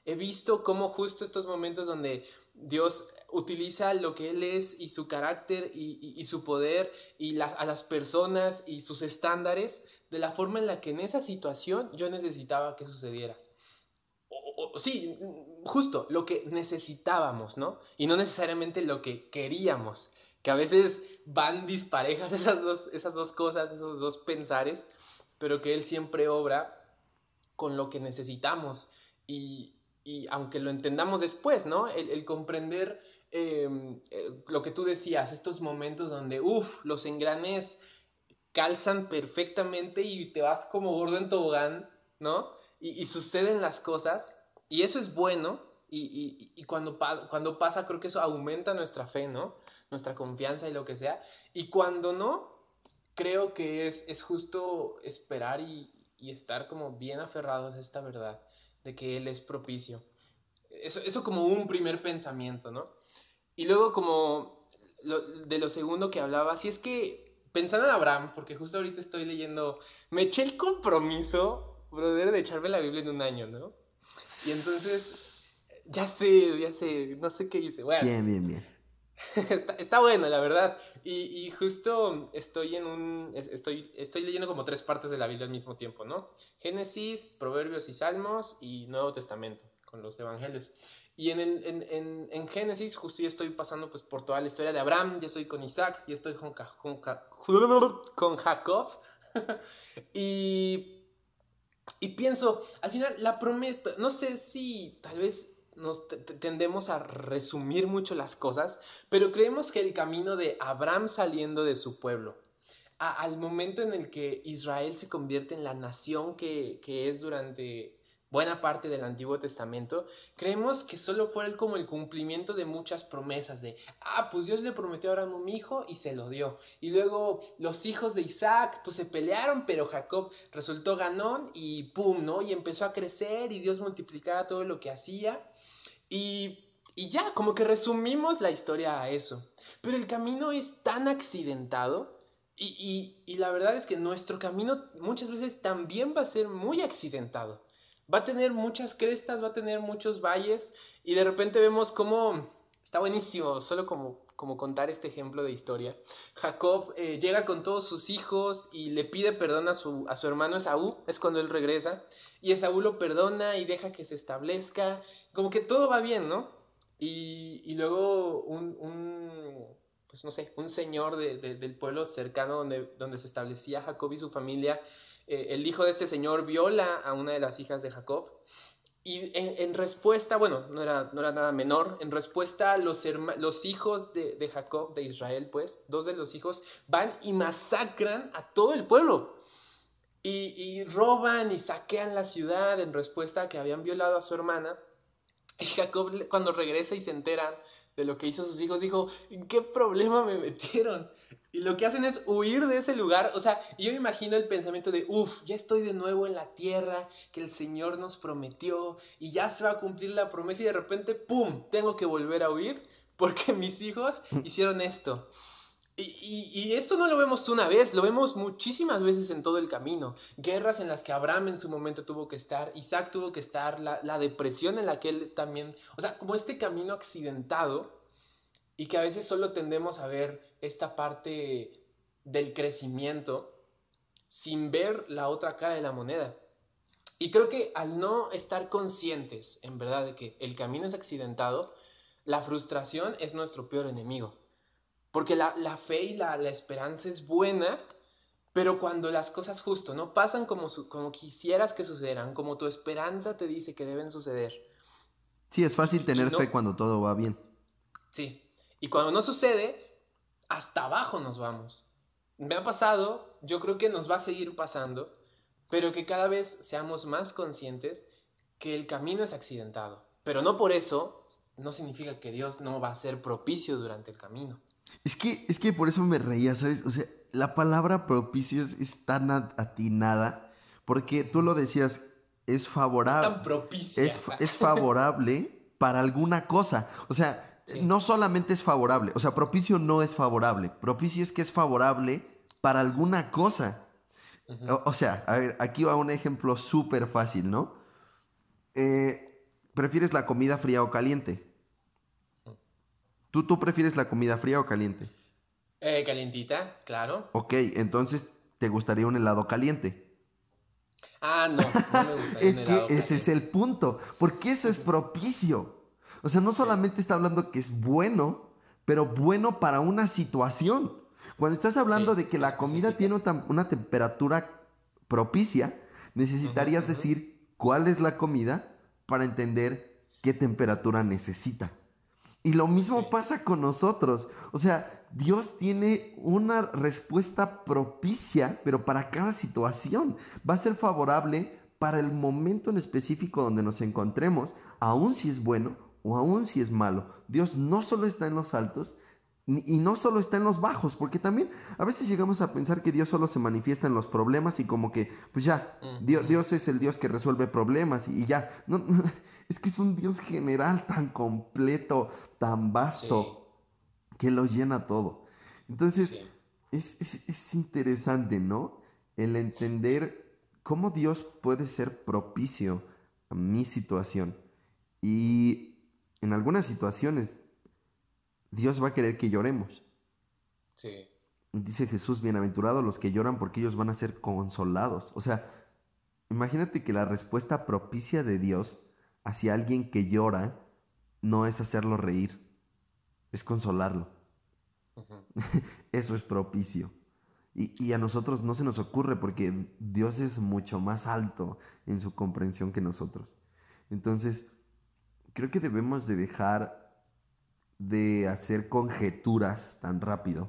He visto cómo justo estos momentos donde Dios utiliza lo que Él es y su carácter y, y, y su poder y la, a las personas y sus estándares de la forma en la que en esa situación yo necesitaba que sucediera. O, o, sí, justo lo que necesitábamos, ¿no? Y no necesariamente lo que queríamos, que a veces van disparejas esas dos, esas dos cosas, esos dos pensares, pero que Él siempre obra con lo que necesitamos y, y aunque lo entendamos después, ¿no? El, el comprender eh, eh, lo que tú decías, estos momentos donde, uff, los engranes calzan perfectamente y te vas como gordo en tobogán, ¿no? Y, y suceden las cosas y eso es bueno y, y, y cuando, pa cuando pasa creo que eso aumenta nuestra fe, ¿no? Nuestra confianza y lo que sea. Y cuando no, creo que es, es justo esperar y, y estar como bien aferrados a esta verdad de que Él es propicio. Eso, eso como un primer pensamiento, ¿no? Y luego como lo, de lo segundo que hablaba, si es que pensando en Abraham, porque justo ahorita estoy leyendo, me eché el compromiso, brother, de echarme la Biblia en un año, ¿no? Y entonces, ya sé, ya sé, no sé qué hice. Bueno,
Bien, bien, bien.
está, está bueno, la verdad. Y, y justo estoy en un. Estoy, estoy leyendo como tres partes de la Biblia al mismo tiempo, ¿no? Génesis, Proverbios y Salmos y Nuevo Testamento, con los evangelios. Y en, el, en, en, en Génesis, justo ya estoy pasando pues, por toda la historia de Abraham, ya estoy con Isaac, ya estoy con, con, con Jacob. y. Y pienso, al final, la promesa, no sé si tal vez nos tendemos a resumir mucho las cosas, pero creemos que el camino de Abraham saliendo de su pueblo, a, al momento en el que Israel se convierte en la nación que, que es durante buena parte del Antiguo Testamento, creemos que solo fue el, como el cumplimiento de muchas promesas de, ah, pues Dios le prometió a Abraham un hijo y se lo dio. Y luego los hijos de Isaac, pues se pelearon, pero Jacob resultó ganón y pum, ¿no? Y empezó a crecer y Dios multiplicaba todo lo que hacía. Y, y ya, como que resumimos la historia a eso. Pero el camino es tan accidentado y, y, y la verdad es que nuestro camino muchas veces también va a ser muy accidentado. Va a tener muchas crestas, va a tener muchos valles y de repente vemos cómo está buenísimo, solo como, como contar este ejemplo de historia. Jacob eh, llega con todos sus hijos y le pide perdón a su, a su hermano Esaú, es cuando él regresa, y Esaú lo perdona y deja que se establezca, como que todo va bien, ¿no? Y, y luego un, un, pues no sé, un señor de, de, del pueblo cercano donde, donde se establecía Jacob y su familia, eh, el hijo de este señor viola a una de las hijas de Jacob. Y en, en respuesta, bueno, no era, no era nada menor, en respuesta los, los hijos de, de Jacob, de Israel, pues, dos de los hijos, van y masacran a todo el pueblo. Y, y roban y saquean la ciudad en respuesta a que habían violado a su hermana. Y Jacob, cuando regresa y se entera de lo que hizo sus hijos, dijo, ¿en qué problema me metieron? Y lo que hacen es huir de ese lugar. O sea, yo me imagino el pensamiento de, uff, ya estoy de nuevo en la tierra que el Señor nos prometió y ya se va a cumplir la promesa y de repente, ¡pum!, tengo que volver a huir porque mis hijos hicieron esto. Y, y, y eso no lo vemos una vez, lo vemos muchísimas veces en todo el camino. Guerras en las que Abraham en su momento tuvo que estar, Isaac tuvo que estar, la, la depresión en la que él también... O sea, como este camino accidentado y que a veces solo tendemos a ver esta parte del crecimiento sin ver la otra cara de la moneda. Y creo que al no estar conscientes, en verdad, de que el camino es accidentado, la frustración es nuestro peor enemigo. Porque la, la fe y la, la esperanza es buena, pero cuando las cosas justo no pasan como, su, como quisieras que sucederan, como tu esperanza te dice que deben suceder.
Sí, es fácil
Y, y
tener
no,
fe cuando todo va bien.
Sí, y cuando no sucede, hasta abajo nos vamos. Me ha pasado, yo creo que nos va a seguir pasando, pero que cada vez seamos más conscientes que el camino es accidentado. Pero no por eso, no significa que Dios no va a ser propicio durante el camino.
Es que, es que por eso me reía, ¿sabes? O sea, la palabra propicio es, es tan atinada, porque tú lo decías, es favorable.
Es tan propicia.
Es, es favorable para alguna cosa. O sea, sí. No solamente es favorable. O sea, propicio no es favorable. Propicio es que es favorable para alguna cosa. Uh-huh. o, o sea, a ver, aquí va un ejemplo súper fácil, ¿no? Eh, ¿prefieres la comida fría o caliente? ¿Tú, tú prefieres la comida fría o caliente?
Eh, calientita, claro.
Ok, entonces, ¿te gustaría un helado caliente?
Ah, no, no me gustaría un
Es que
helado
ese es
caliente.
el punto, porque eso es propicio. O sea, no
Sí,
solamente está hablando que es bueno, pero bueno para una situación. Cuando estás hablando
sí,
de que
lo
la comida tiene
especifica.
una, una temperatura propicia,
Ujú,
necesitarías
ujú.
decir cuál es la comida para entender qué temperatura necesita. Y lo mismo
Sí,
pasa con nosotros. O sea, Dios tiene una respuesta propicia, pero para cada situación. Va a ser favorable para el momento en específico donde nos encontremos, aun si es bueno o aun si es malo. Dios no solo está en los altos ni- y no solo está en los bajos, porque también a veces llegamos a pensar que Dios solo se manifiesta en los problemas y como que, pues ya, Dios,
ujú.
Dios es el Dios que resuelve problemas y, y ya. No, no, es que es un Dios general tan completo, tan
Sí,
vasto, que lo llena todo. Entonces,
sí,
es, es, es interesante, ¿no? El entender cómo Dios puede ser propicio a mi situación. Y en algunas situaciones, Dios va a querer que lloremos.
sí.
Dice Jesús, bienaventurados los que lloran porque ellos van a ser consolados. O sea, imagínate que la respuesta propicia de Dios hacia alguien que llora no es hacerlo reír, es consolarlo.
Ujú.
Eso es propicio. Y, y a nosotros no se nos ocurre porque Dios es mucho más alto en su comprensión que nosotros. Entonces, creo que debemos de dejar de hacer conjeturas tan rápido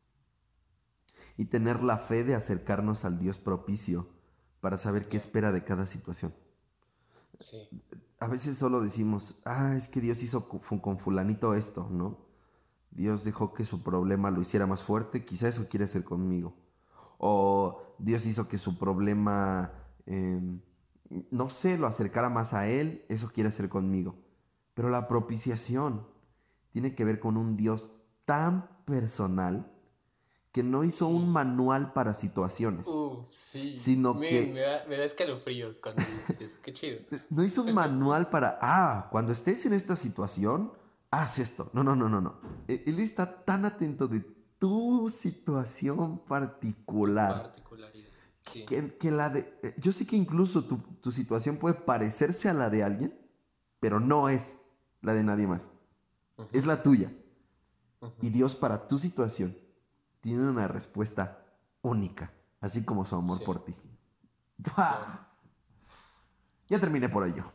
y tener la fe de acercarnos al Dios propicio para saber qué
Ya,
espera de cada situación.
sí.
A veces solo decimos, ah, es que Dios hizo con fulanito esto, ¿no? Dios dejó que su problema lo hiciera más fuerte, quizá eso quiere hacer conmigo. O Dios hizo que su problema, eh, no sé, lo acercara más a Él, eso quiere hacer conmigo. Pero la propiciación tiene que ver con un Dios tan personal que no hizo un
Sí.
manual para situaciones,
Uh, sí.
sino
Men, me
que
da, me da escalofríos cuando dices eso. Qué chido.
no hizo un manual para, ah, cuando estés en esta situación, haz esto. No, no, no, no, no. E- Él está tan atento de tu situación
Tu
particular
particularidad. Sí.
que, que la de... eh, Yo sé que incluso tu, tu situación puede parecerse a la de alguien, pero no es la de nadie más. Es
Ujú,
la tuya. Y
ujú.
Dios para tu situación tiene una respuesta única, así como su amor
Sí,
por ti.
claro.
¡Pah! Ya terminé por ello.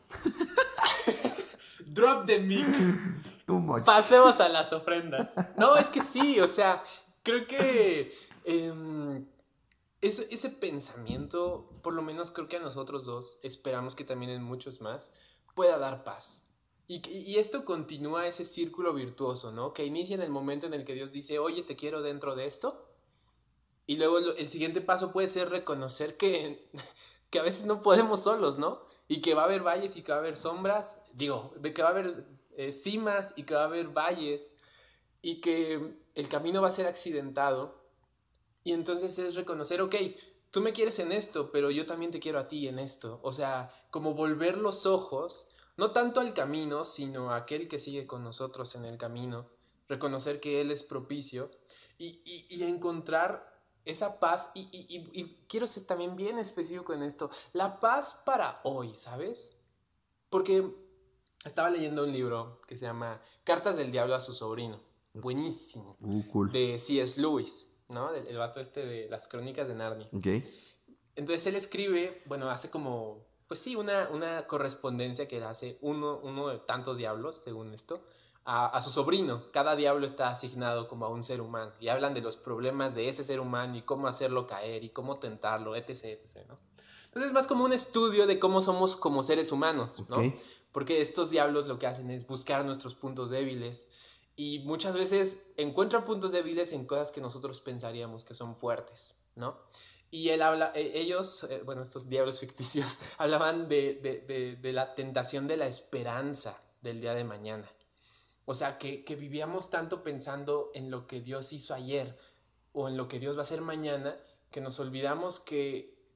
Drop the mic.
Too much.
Pasemos a las ofrendas. No, es que sí, o sea, creo que em, ese, ese pensamiento, por lo menos creo que a nosotros dos, esperamos que también en muchos más, pueda dar paz. Y, que- y esto continúa ese círculo virtuoso, ¿no? Que inicia en el momento en el que Dios dice, oye, te quiero dentro de esto. Y luego lo- el siguiente paso puede ser reconocer que, que a veces no podemos solos, ¿no? Y que va a haber valles y que va a haber sombras, digo, de que va a haber eh, cimas y que va a haber valles y que el camino va a ser accidentado. Y entonces es reconocer, ok, tú me quieres en esto, pero yo también te quiero a ti en esto. O sea, como volver los ojos, no tanto al camino, sino a aquel que sigue con nosotros en el camino. Reconocer que Él es propicio y, y, y encontrar esa paz. Y, y, y, y quiero ser también bien específico en esto. La paz para hoy, ¿sabes? Porque estaba leyendo un libro que se llama Cartas del Diablo a su sobrino. Buenísimo.
Uh, cool.
De C S. Lewis, ¿no? El, el vato este de las crónicas de Narnia.
Ok.
Entonces él escribe, bueno, hace como, pues sí, una, una correspondencia que hace uno, uno de tantos diablos, según esto, a, a su sobrino. Cada diablo está asignado como a un ser humano y hablan de los problemas de ese ser humano y cómo hacerlo caer y cómo tentarlo, etc, etc, ¿no? Entonces es más como un estudio de cómo somos como seres humanos,
Ok.
¿no? Porque estos diablos lo que hacen es buscar nuestros puntos débiles y muchas veces encuentran puntos débiles en cosas que nosotros pensaríamos que son fuertes, ¿no? Y él habla, eh, ellos, eh, bueno, estos diablos ficticios, hablaban de, de, de, de la tentación de la esperanza del día de mañana. O sea, que, que vivíamos tanto pensando en lo que Dios hizo ayer o en lo que Dios va a hacer mañana, que nos olvidamos que,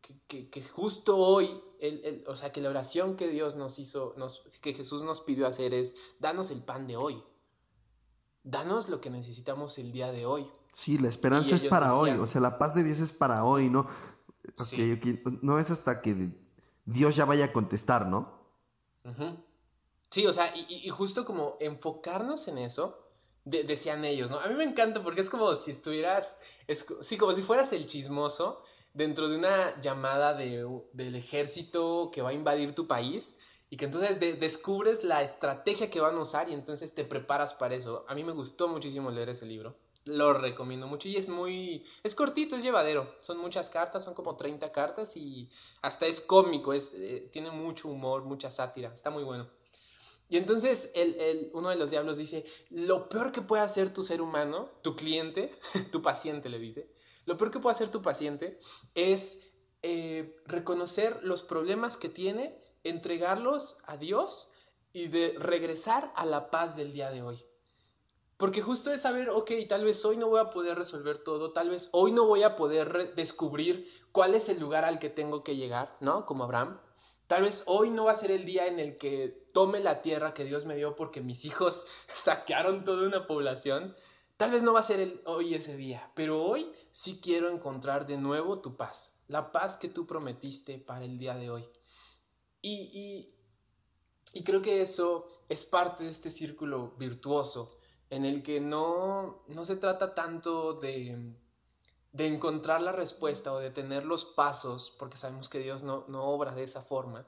que, que, que justo hoy, el, el, o sea, que la oración que Dios nos hizo, nos, que Jesús nos pidió hacer es, danos el pan de hoy, danos lo que necesitamos el día de hoy.
Sí, la
Y
esperanza es
ellos
para hoy,
decían,
o sea, la paz de Dios es para hoy, ¿no?
sí.
Okay, okay. No es hasta que Dios ya vaya a contestar, ¿no?
Uh-huh. Sí, o sea, y, y justo como enfocarnos en eso, de, decían ellos, ¿no? A mí me encanta porque es como si estuvieras, es, sí, como si fueras el chismoso dentro de una llamada de, del ejército que va a invadir tu país y que entonces de, descubres la estrategia que van a usar y entonces te preparas para eso. A mí me gustó muchísimo leer ese libro. Lo recomiendo mucho y es muy... Es cortito, es llevadero. Son muchas cartas, son como treinta cartas y hasta es cómico, es, eh, tiene mucho humor, mucha sátira. Está muy bueno. Y entonces el, el, uno de los diablos dice, lo peor que puede hacer tu ser humano, tu cliente, tu paciente le dice, lo peor que puede hacer tu paciente es eh, reconocer los problemas que tiene, entregarlos a Dios y de regresar a la paz del día de hoy. Porque justo es saber, ok, tal vez hoy no voy a poder resolver todo, tal vez hoy no voy a poder descubrir cuál es el lugar al que tengo que llegar, ¿no? Como Abraham. Tal vez hoy no va a ser el día en el que tome la tierra que Dios me dio porque mis hijos saquearon toda una población. Tal vez no va a ser el, hoy ese día, pero hoy sí quiero encontrar de nuevo tu paz, la paz que tú prometiste para el día de hoy. Y, y, y creo que eso es parte de este círculo virtuoso en el que no, no se trata tanto de, de encontrar la respuesta o de tener los pasos, porque sabemos que Dios no, no obra de esa forma,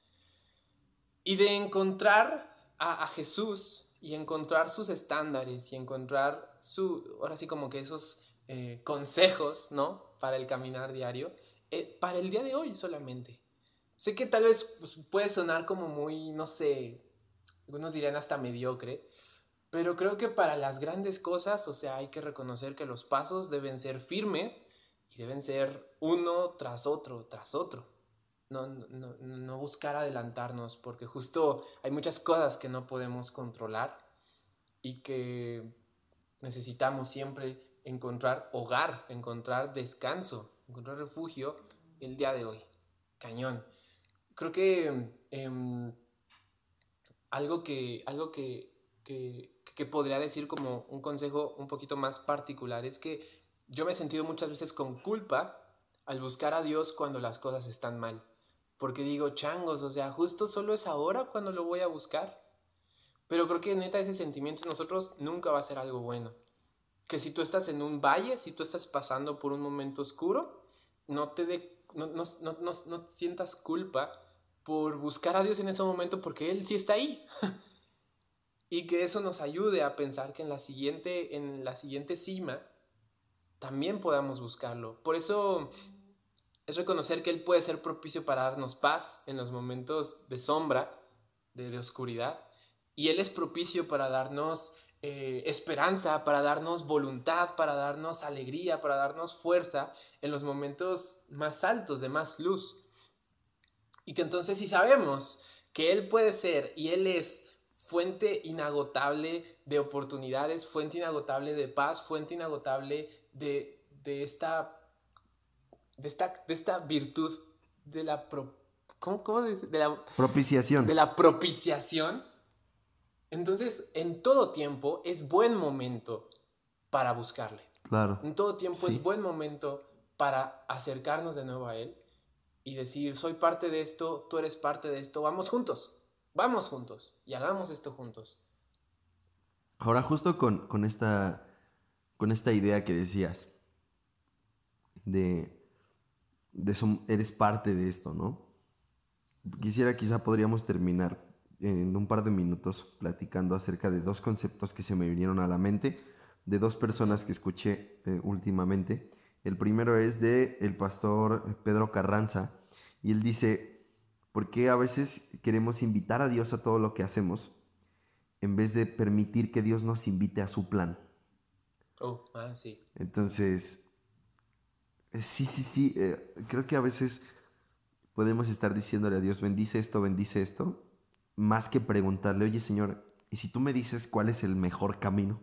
y de encontrar a, a Jesús y encontrar sus estándares y encontrar su, ahora sí como que esos eh, consejos, ¿no? Para el caminar diario, eh, para el día de hoy solamente. Sé que tal vez pues, puede sonar como muy, no sé, algunos dirían hasta mediocre, pero creo que para las grandes cosas, o sea, hay que reconocer que los pasos deben ser firmes y deben ser uno tras otro, tras otro. No, no, no buscar adelantarnos, porque justo hay muchas cosas que no podemos controlar y que necesitamos siempre encontrar hogar, encontrar descanso, encontrar refugio el día de hoy. Cañón. Creo que eh, algo que, algo que, que, que podría decir como un consejo un poquito más particular es que yo me he sentido muchas veces con culpa al buscar a Dios cuando las cosas están mal. Porque digo, changos, o sea, justo solo es ahora cuando lo voy a buscar. Pero creo que neta ese sentimiento en nosotros nunca va a ser algo bueno. Que si tú estás en un valle, si tú estás pasando por un momento oscuro, no te de, no, no, no, no, no sientas culpa por buscar a Dios en ese momento porque Él sí está ahí. Y que eso nos ayude a pensar que en la siguiente, en la siguiente cima también podamos buscarlo. Por eso es reconocer que Él puede ser propicio para darnos paz en los momentos de sombra, de, de oscuridad. Y Él es propicio para darnos eh, esperanza, para darnos voluntad, para darnos alegría, para darnos fuerza en los momentos más altos, de más luz. Y que entonces si sabemos que Él puede ser y Él es fuente inagotable de oportunidades, fuente inagotable de paz, fuente inagotable de, de, esta, de, esta, de esta virtud de la, pro, ¿cómo, cómo dice? De la
propiciación.
De la propiciación. Entonces, en todo tiempo es buen momento para buscarle.
Claro.
En todo tiempo
Sí.
es buen momento para acercarnos de nuevo a Él y decir, soy parte de esto, tú eres parte de esto, vamos juntos. Vamos juntos y hagamos esto juntos.
Ahora justo con, con, esta, con esta idea que decías, de, de eso, eres parte de esto, ¿no? Quisiera, quizá podríamos terminar en un par de minutos platicando acerca de dos conceptos que se me vinieron a la mente, de dos personas que escuché eh, últimamente. El primero es de el pastor Pedro Carranza, y él dice, ¿por qué a veces queremos invitar a Dios a todo lo que hacemos en vez de permitir que Dios nos invite a su plan?
Oh, ah, sí.
Entonces, eh, sí, sí, sí, eh, creo que a veces podemos estar diciéndole a Dios, bendice esto, bendice esto, más que preguntarle, oye Señor, ¿y si tú me dices cuál es el mejor camino?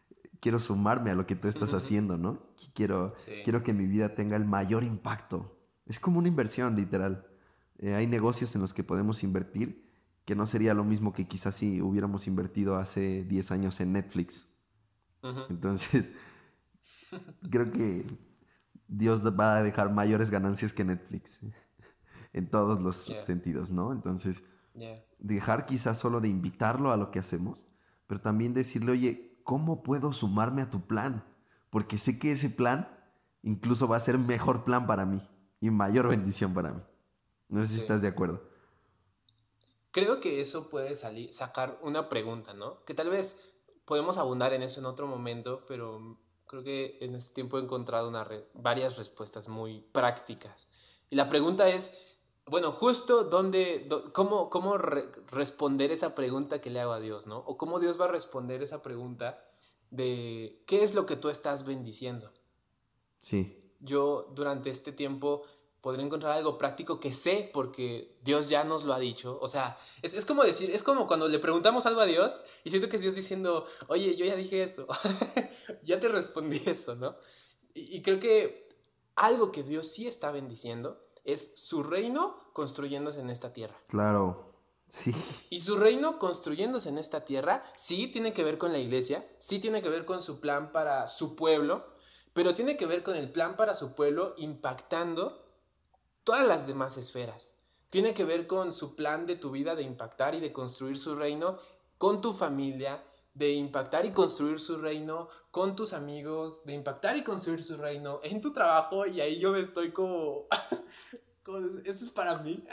Quiero sumarme a lo que tú estás haciendo, ¿no? Quiero,
Sí.
quiero que mi vida tenga el mayor impacto. Es como una inversión, literal. Eh, hay negocios en los que podemos invertir que no sería lo mismo que quizás si hubiéramos invertido hace diez años en Netflix.
Ujú.
Entonces, creo que Dios va a dejar mayores ganancias que Netflix en todos los
Ya,
sentidos, ¿no? Entonces,
ya.
dejar quizás solo de invitarlo a lo que hacemos, pero también decirle, oye, ¿cómo puedo sumarme a tu plan? Porque sé que ese plan incluso va a ser mejor plan para mí y mayor bendición para mí. No sé si
Sí.
estás de acuerdo.
Creo que eso puede salir, sacar una pregunta, ¿no? Que tal vez podemos abundar en eso en otro momento, pero creo que en este tiempo he encontrado una re- varias respuestas muy prácticas. Y la pregunta es, bueno, justo dónde, dó- cómo, cómo re- responder esa pregunta que le hago a Dios, ¿no? O cómo Dios va a responder esa pregunta de qué es lo que tú estás bendiciendo.
Sí,
Yo durante este tiempo podré encontrar algo práctico que sé porque Dios ya nos lo ha dicho. O sea, es, es como decir, es como cuando le preguntamos algo a Dios y siento que es Dios diciendo, oye, yo ya dije eso, ya te respondí eso, ¿no? Y, y creo que algo que Dios sí está bendiciendo es su reino construyéndose en esta tierra.
claro. Sí,
Y su reino construyéndose en esta tierra sí tiene que ver con la iglesia, sí tiene que ver con su plan para su pueblo, pero tiene que ver con el plan para su pueblo impactando todas las demás esferas. Tiene que ver con su plan de tu vida de impactar y de construir su reino con tu familia, de impactar y construir su reino con tus amigos, de impactar y construir su reino en tu trabajo. Y ahí yo me estoy como, como esto es para mí.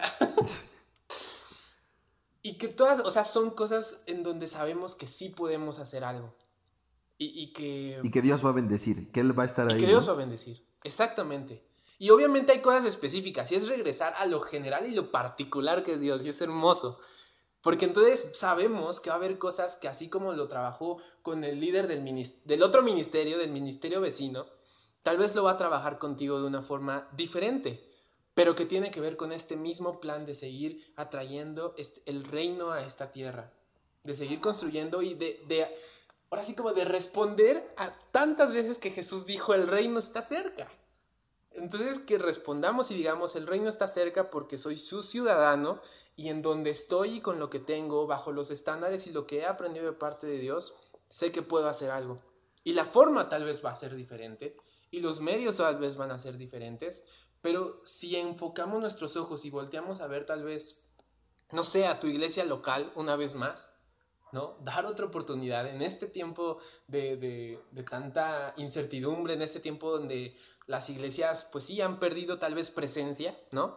Y que todas, o sea, son cosas en donde sabemos que sí podemos hacer algo. Y, y que,
y que Dios va a bendecir, que Él va a estar
y que
ahí,
Dios va a
¿no?
bendecir. Exactamente. Y obviamente hay cosas específicas. Y es regresar a lo general y lo particular que es Dios. Y es hermoso. Porque entonces sabemos que va a haber cosas que así como lo trabajó con el líder del, minis- del otro ministerio, del ministerio vecino, tal vez lo va a trabajar contigo de una forma diferente, pero que tiene que ver con este mismo plan de seguir atrayendo este, el reino a esta tierra, de seguir construyendo y de, de, ahora sí como de responder a tantas veces que Jesús dijo el reino está cerca. Entonces que respondamos y digamos, el reino está cerca porque soy su ciudadano y en donde estoy y con lo que tengo, bajo los estándares y lo que he aprendido de parte de Dios, sé que puedo hacer algo. Y la forma tal vez va a ser diferente y los medios tal vez van a ser diferentes, pero si enfocamos nuestros ojos y volteamos a ver tal vez, no sé, a tu iglesia local una vez más, ¿no? Dar otra oportunidad en este tiempo de, de, de tanta incertidumbre, en este tiempo donde las iglesias pues sí han perdido tal vez presencia, ¿no?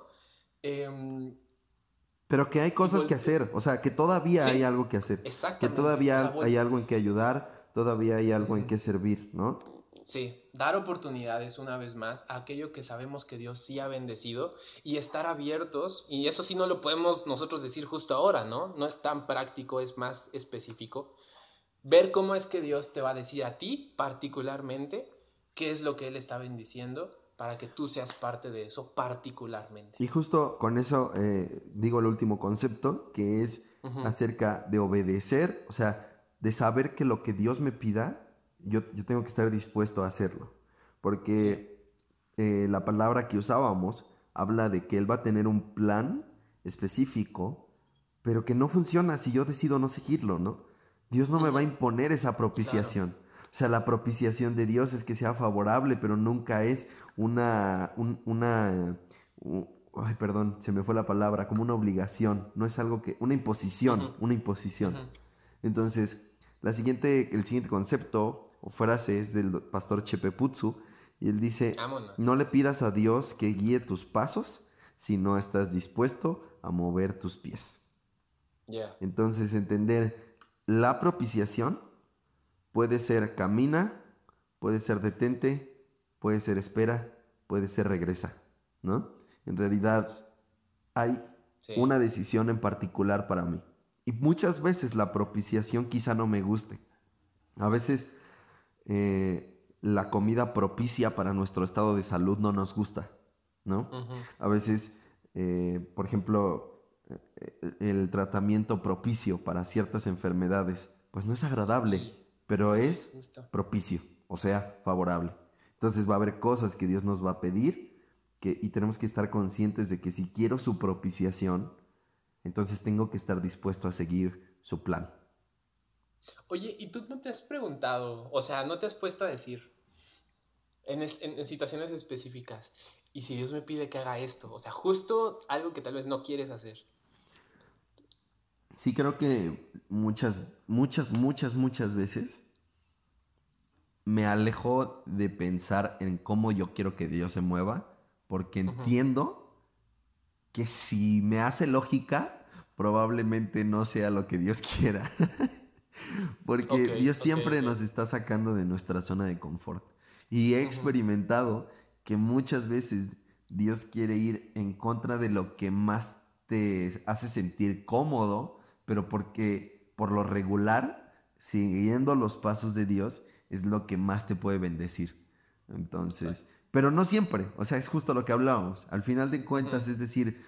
Eh,
Pero que hay
y
cosas que
volte
hacer, o sea, que todavía hay
sí,
algo que hacer, que
exactamente. O sea,
todavía hay
vol
algo en que ayudar, todavía hay algo en
uh-huh.
que servir, ¿no?
Sí, dar oportunidades una vez más a aquello que sabemos que Dios sí ha bendecido y estar abiertos, y eso sí no lo podemos nosotros decir justo ahora, ¿no? No es tan práctico, es más específico. Ver cómo es que Dios te va a decir a ti particularmente qué es lo que Él está bendiciendo para que tú seas parte de eso particularmente.
Y justo con eso eh, digo el último concepto, que es
Ujú.
acerca de obedecer, o sea, de saber que lo que Dios me pida, yo, yo tengo que estar dispuesto a hacerlo.
Sí.
Porque eh, la palabra que usábamos habla de que Él va a tener un plan específico, pero que no funciona si yo decido no seguirlo, ¿no? Dios no me va a
Ujú.
imponer esa
Claro.
propiciación. O sea, la propiciación de Dios es que sea favorable, pero nunca es una, un- una, u- ay, perdón, se me fue la palabra, como una obligación, no es algo que, una
Ujú.
imposición, una imposición.
Ujú.
Entonces, la siguiente, el siguiente concepto o frase es del pastor Chepe Putsu, y él dice, no le
Vámonos.
pidas a Dios que guíe tus pasos si no estás dispuesto a mover tus pies.
Ya. Yeah.
Entonces, entender la propiciación puede ser camina, puede ser detente, puede ser espera, puede ser regresa, ¿no? En realidad hay
Sí.
una decisión en particular para mí. Y muchas veces la propiciación quizá no me guste. A veces eh, la comida propicia para nuestro estado de salud no nos gusta, ¿no?
Ujú.
A veces, eh, por ejemplo, eh, el tratamiento propicio para ciertas enfermedades, pues no es agradable,
Y
pero
sí,
es
justo.
propicio, o sea, favorable. Entonces va a haber cosas que Dios nos va a pedir que, y tenemos que estar conscientes de que si quiero su propiciación, entonces tengo que estar dispuesto a seguir su plan.
Oye, ¿y tú no te has preguntado, o sea, no te has puesto a decir en, es, en, en situaciones específicas, y si Dios me pide que haga esto, o sea, justo algo que tal vez no quieres hacer?
Sí, creo que muchas, muchas, muchas, muchas veces me alejo de pensar en cómo yo quiero que Dios se mueva, porque
Uh-huh.
entiendo que si me hace lógica, probablemente no sea lo que Dios quiera. Porque
Ok,
Dios
ok,
siempre
ok.
nos está sacando de nuestra zona de confort. Y he
Uh-huh.
experimentado que muchas veces Dios quiere ir en contra de lo que más te hace sentir cómodo, pero porque por lo regular, siguiendo los pasos de Dios, es lo que más te puede bendecir.
Total.
Entonces, pero no siempre, o sea, es justo lo que hablábamos. Al final de
Uh-huh.
cuentas, es decir,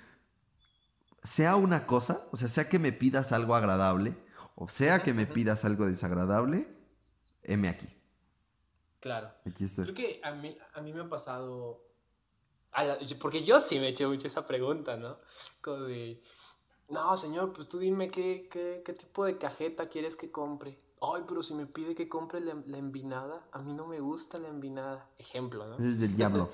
sea una cosa, o sea, sea que me pidas algo agradable, o sea
Uh-huh.
que me
Uh-huh.
pidas algo desagradable, heme aquí.
Claro.
Aquí estoy.
Creo que a mí, a mí me ha pasado, a la- porque yo sí me he hecho mucho esa pregunta, ¿no? Como de, no, señor, pues tú dime qué, qué, qué tipo de cajeta quieres que compre. Ay, pero si me pide que compre la, la envinada, a mí no me gusta la envinada. Ejemplo, ¿no?
Es del diablo.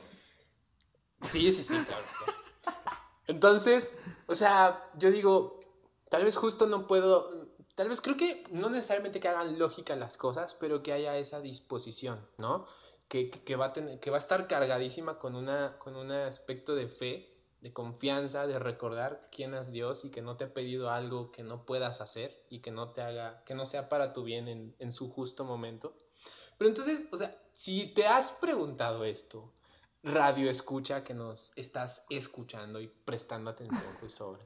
Sí, sí, sí, claro, claro. Entonces, o sea, yo digo, tal vez justo no puedo, tal vez creo que no necesariamente que hagan lógica las cosas, pero que haya esa disposición, ¿no? Que, que, que va a tener, que va a estar cargadísima con, una, con un aspecto de fe, de confianza, de recordar quién es Dios y que no te ha pedido algo que no puedas hacer y que no te haga, que no sea para tu bien en, en su justo momento. Pero entonces, o sea, si te has preguntado esto, radio escucha que nos estás escuchando y prestando atención justo ahora.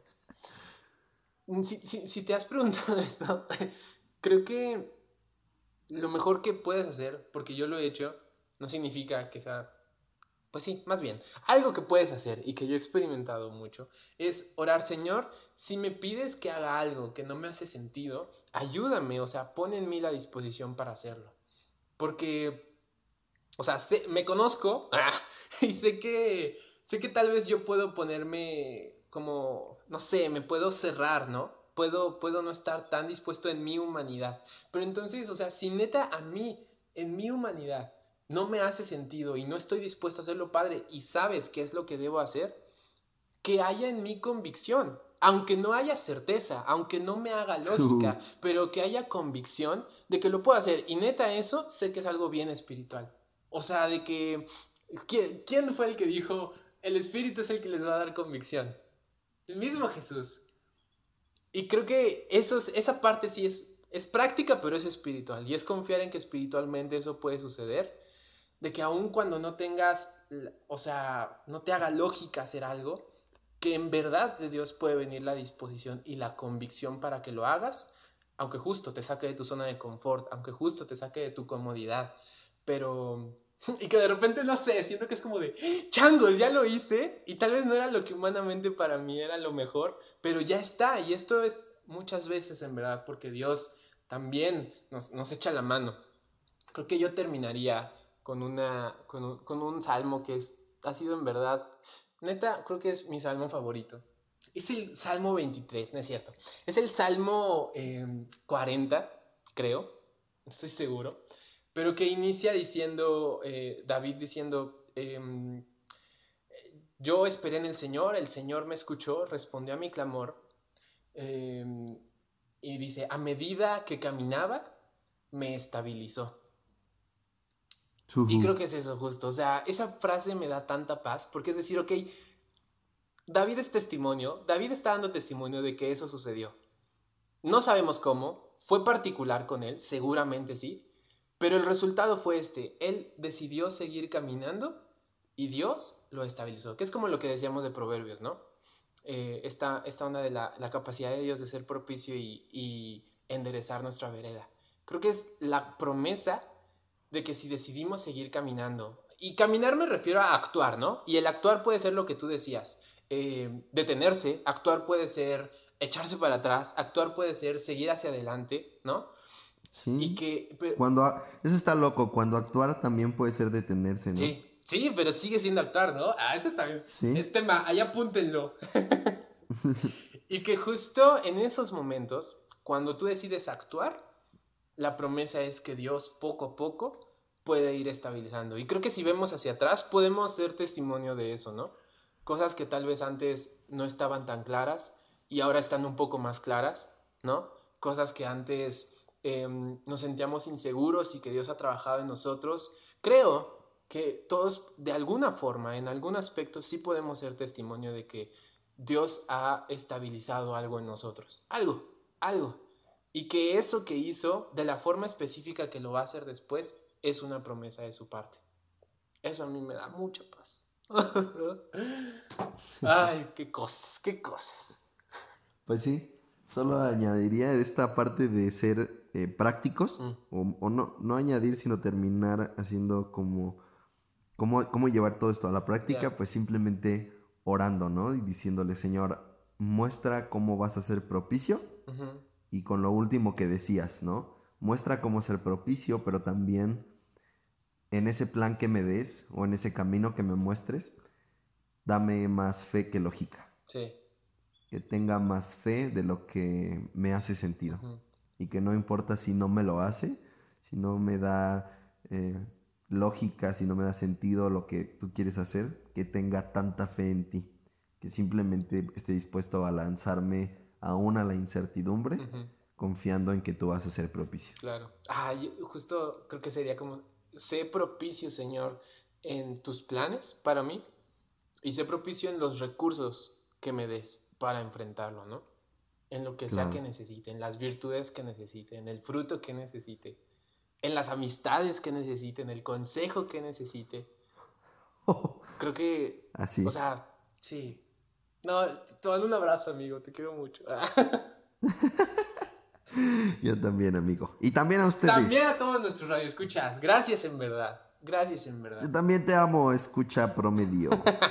Si, si, si te has preguntado esto, creo que lo mejor que puedes hacer, porque yo lo he hecho, no significa que sea, pues sí, más bien, algo que puedes hacer y que yo he experimentado mucho, es orar, Señor, si me pides que haga algo que no me hace sentido, ayúdame, o sea, pon en mí la disposición para hacerlo. Porque o sea, sé, me conozco ah, y sé que, sé que tal vez yo puedo ponerme como, no sé, me puedo cerrar, ¿no? Puedo, puedo no estar tan dispuesto en mi humanidad. Pero entonces, o sea, si neta a mí, en mi humanidad, no me hace sentido y no estoy dispuesto a hacerlo, Padre, y sabes qué es lo que debo hacer, que haya en mí convicción. Aunque no haya certeza, aunque no me haga lógica,
Su-
pero que haya convicción de que lo puedo hacer. Y neta, eso sé que es algo bien espiritual. O sea, de que... ¿Quién, quién fue el que dijo, el Espíritu es el que les va a dar convicción? El mismo Jesús. Y creo que eso es, esa parte sí es, es práctica, pero es espiritual. Y es confiar en que espiritualmente eso puede suceder. De que aun cuando no tengas, o sea, no te haga lógica hacer algo, que en verdad de Dios puede venir la disposición y la convicción para que lo hagas, aunque justo te saque de tu zona de confort, aunque justo te saque de tu comodidad, pero... Y que de repente, no sé, siento que es como de, changos, ya lo hice y tal vez no era lo que humanamente para mí era lo mejor, pero ya está y esto es muchas veces en verdad porque Dios también nos, nos echa la mano. Creo que yo terminaría con, una, con, un, con un salmo que es, ha sido en verdad, neta, creo que es mi salmo favorito. Es el Salmo veintitrés, no es cierto. Es el Salmo eh, cuarenta, creo, estoy seguro, pero que inicia diciendo, eh, David diciendo, eh, yo esperé en el Señor, el Señor me escuchó, respondió a mi clamor, eh, y dice, a medida que caminaba, me estabilizó. Y
Suhu.
creo que es eso justo, o sea, esa frase me da tanta paz, porque es decir, ok, David es testimonio, David está dando testimonio de que eso sucedió. No sabemos cómo, fue particular con él, seguramente sí, pero el resultado fue este, él decidió seguir caminando y Dios lo estabilizó, que es como lo que decíamos de Proverbios, ¿no? Eh, esta, esta onda de la, la capacidad de Dios de ser propicio y, y enderezar nuestra vereda. Creo que es la promesa de que si decidimos seguir caminando, y caminar me refiero a actuar, ¿no? Y el actuar puede ser lo que tú decías, eh, detenerse, actuar puede ser echarse para atrás, actuar puede ser seguir hacia adelante, ¿no? Y
Sí.
que, pero,
Cuando a- Eso está loco. Cuando actuar también puede ser detenerse, ¿no?
sí, Sí, pero sigue siendo actuar, ¿no? Ah, eso también.
Sí.
Es tema, ahí apúntenlo. Y que justo en esos momentos, cuando tú decides actuar, la promesa es que Dios poco a poco puede ir estabilizando. Y creo que si vemos hacia atrás, podemos ser testimonio de eso, ¿no? Cosas que tal vez antes no estaban tan claras y ahora están un poco más claras, ¿no? Cosas que antes eh, nos sentíamos inseguros y que Dios ha trabajado en nosotros. Creo que todos, de alguna forma, en algún aspecto, sí podemos ser testimonio de que Dios ha estabilizado algo en nosotros. Algo, algo. Y que eso que hizo, de la forma específica que lo va a hacer después, es una promesa de su parte. Eso a mí me da mucha paz. Ay, qué cosas, qué cosas.
Pues sí, solo añadiría esta parte de ser eh, prácticos, mm. o, o no, no añadir, sino terminar haciendo como, como, cómo llevar todo esto a la práctica, yeah. Pues simplemente orando, ¿no? Y diciéndole, Señor, muestra cómo vas a ser propicio, uh-huh. Y con lo último que decías, ¿no? Muestra cómo ser propicio, pero también en ese plan que me des, o en ese camino que me muestres, dame más fe que lógica.
Sí.
Que tenga más fe de lo que me hace sentido. Uh-huh. Y que no importa si no me lo hace, si no me da eh, lógica, si no me da sentido lo que tú quieres hacer, que tenga tanta fe en ti. Que simplemente esté dispuesto a lanzarme aún a la incertidumbre, uh-huh. Confiando en que tú vas a ser propicio.
Claro. Ah, yo justo creo que sería como, sé propicio, Señor, en tus planes para mí, y sé propicio en los recursos que me des para enfrentarlo, ¿no? En lo que claro. Sea que necesite, en las virtudes que necesite, en el fruto que necesite, en las amistades que necesite, en el consejo que necesite. Oh. Creo que...
Así.
O sea, sí. No, te mando un abrazo, amigo, te quiero mucho.
Yo también, amigo. Y también a ustedes.
También a todos nuestros radioescuchas. Gracias en verdad. Gracias en verdad.
Yo también te amo, escucha promedio.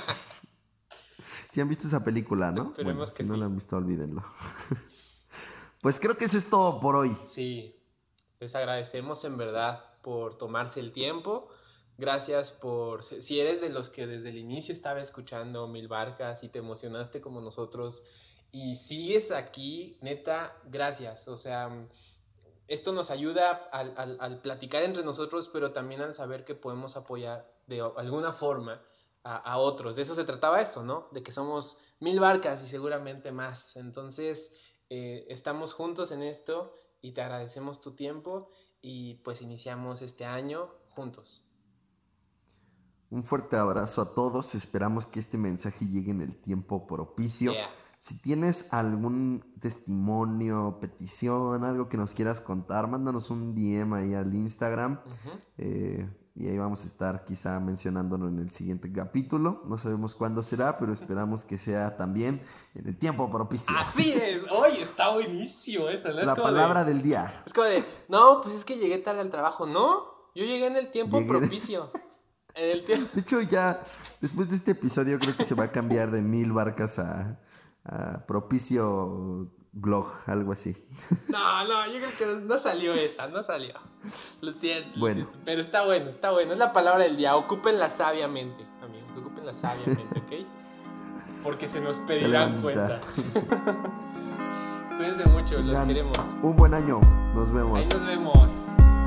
Si han visto esa película, ¿no?
Esperemos
bueno,
que
si no
sí.
la han visto, olvídenlo. Pues creo que eso es todo por hoy.
Sí. Les agradecemos en verdad por tomarse el tiempo. Gracias por... Si eres de los que desde el inicio estaba escuchando Mil Barcas y te emocionaste como nosotros y sigues aquí, neta, gracias. O sea, esto nos ayuda al, al, al platicar entre nosotros, pero también al saber que podemos apoyar de alguna forma a, a otros. De eso se trataba esto, ¿no? De que somos mil barcas y seguramente más. Entonces, eh, estamos juntos en esto y te agradecemos tu tiempo y pues iniciamos este año juntos.
Un fuerte abrazo a todos. Esperamos que este mensaje llegue en el tiempo propicio.
Yeah.
Si tienes algún testimonio, petición, algo que nos quieras contar, mándanos un D M ahí al Instagram. Uh-huh. Eh, y ahí vamos a estar quizá mencionándolo en el siguiente capítulo. No sabemos cuándo será, pero esperamos que sea también en el tiempo propicio.
Así es. Oye, está buenísimo eso, ¿no? Es
La
como
palabra
de,
del día.
Es como de, no, pues es que llegué tarde al trabajo. No, yo llegué en el tiempo llegué propicio. En el tiempo.
De hecho, ya después de este episodio creo que se va a cambiar de Mil Barcas a, a Propicio Blog, algo así.
No, no, yo creo que no salió esa, no salió. Lo siento,
bueno.
lo siento. Pero está bueno, está bueno. Es la palabra del día. Ocúpenla sabiamente, amigos. Ocúpenla sabiamente, ¿ok? Porque se nos pedirán cuentas. Cuídense mucho, los
Gan,
queremos.
Un buen año. Nos vemos.
Ahí nos vemos.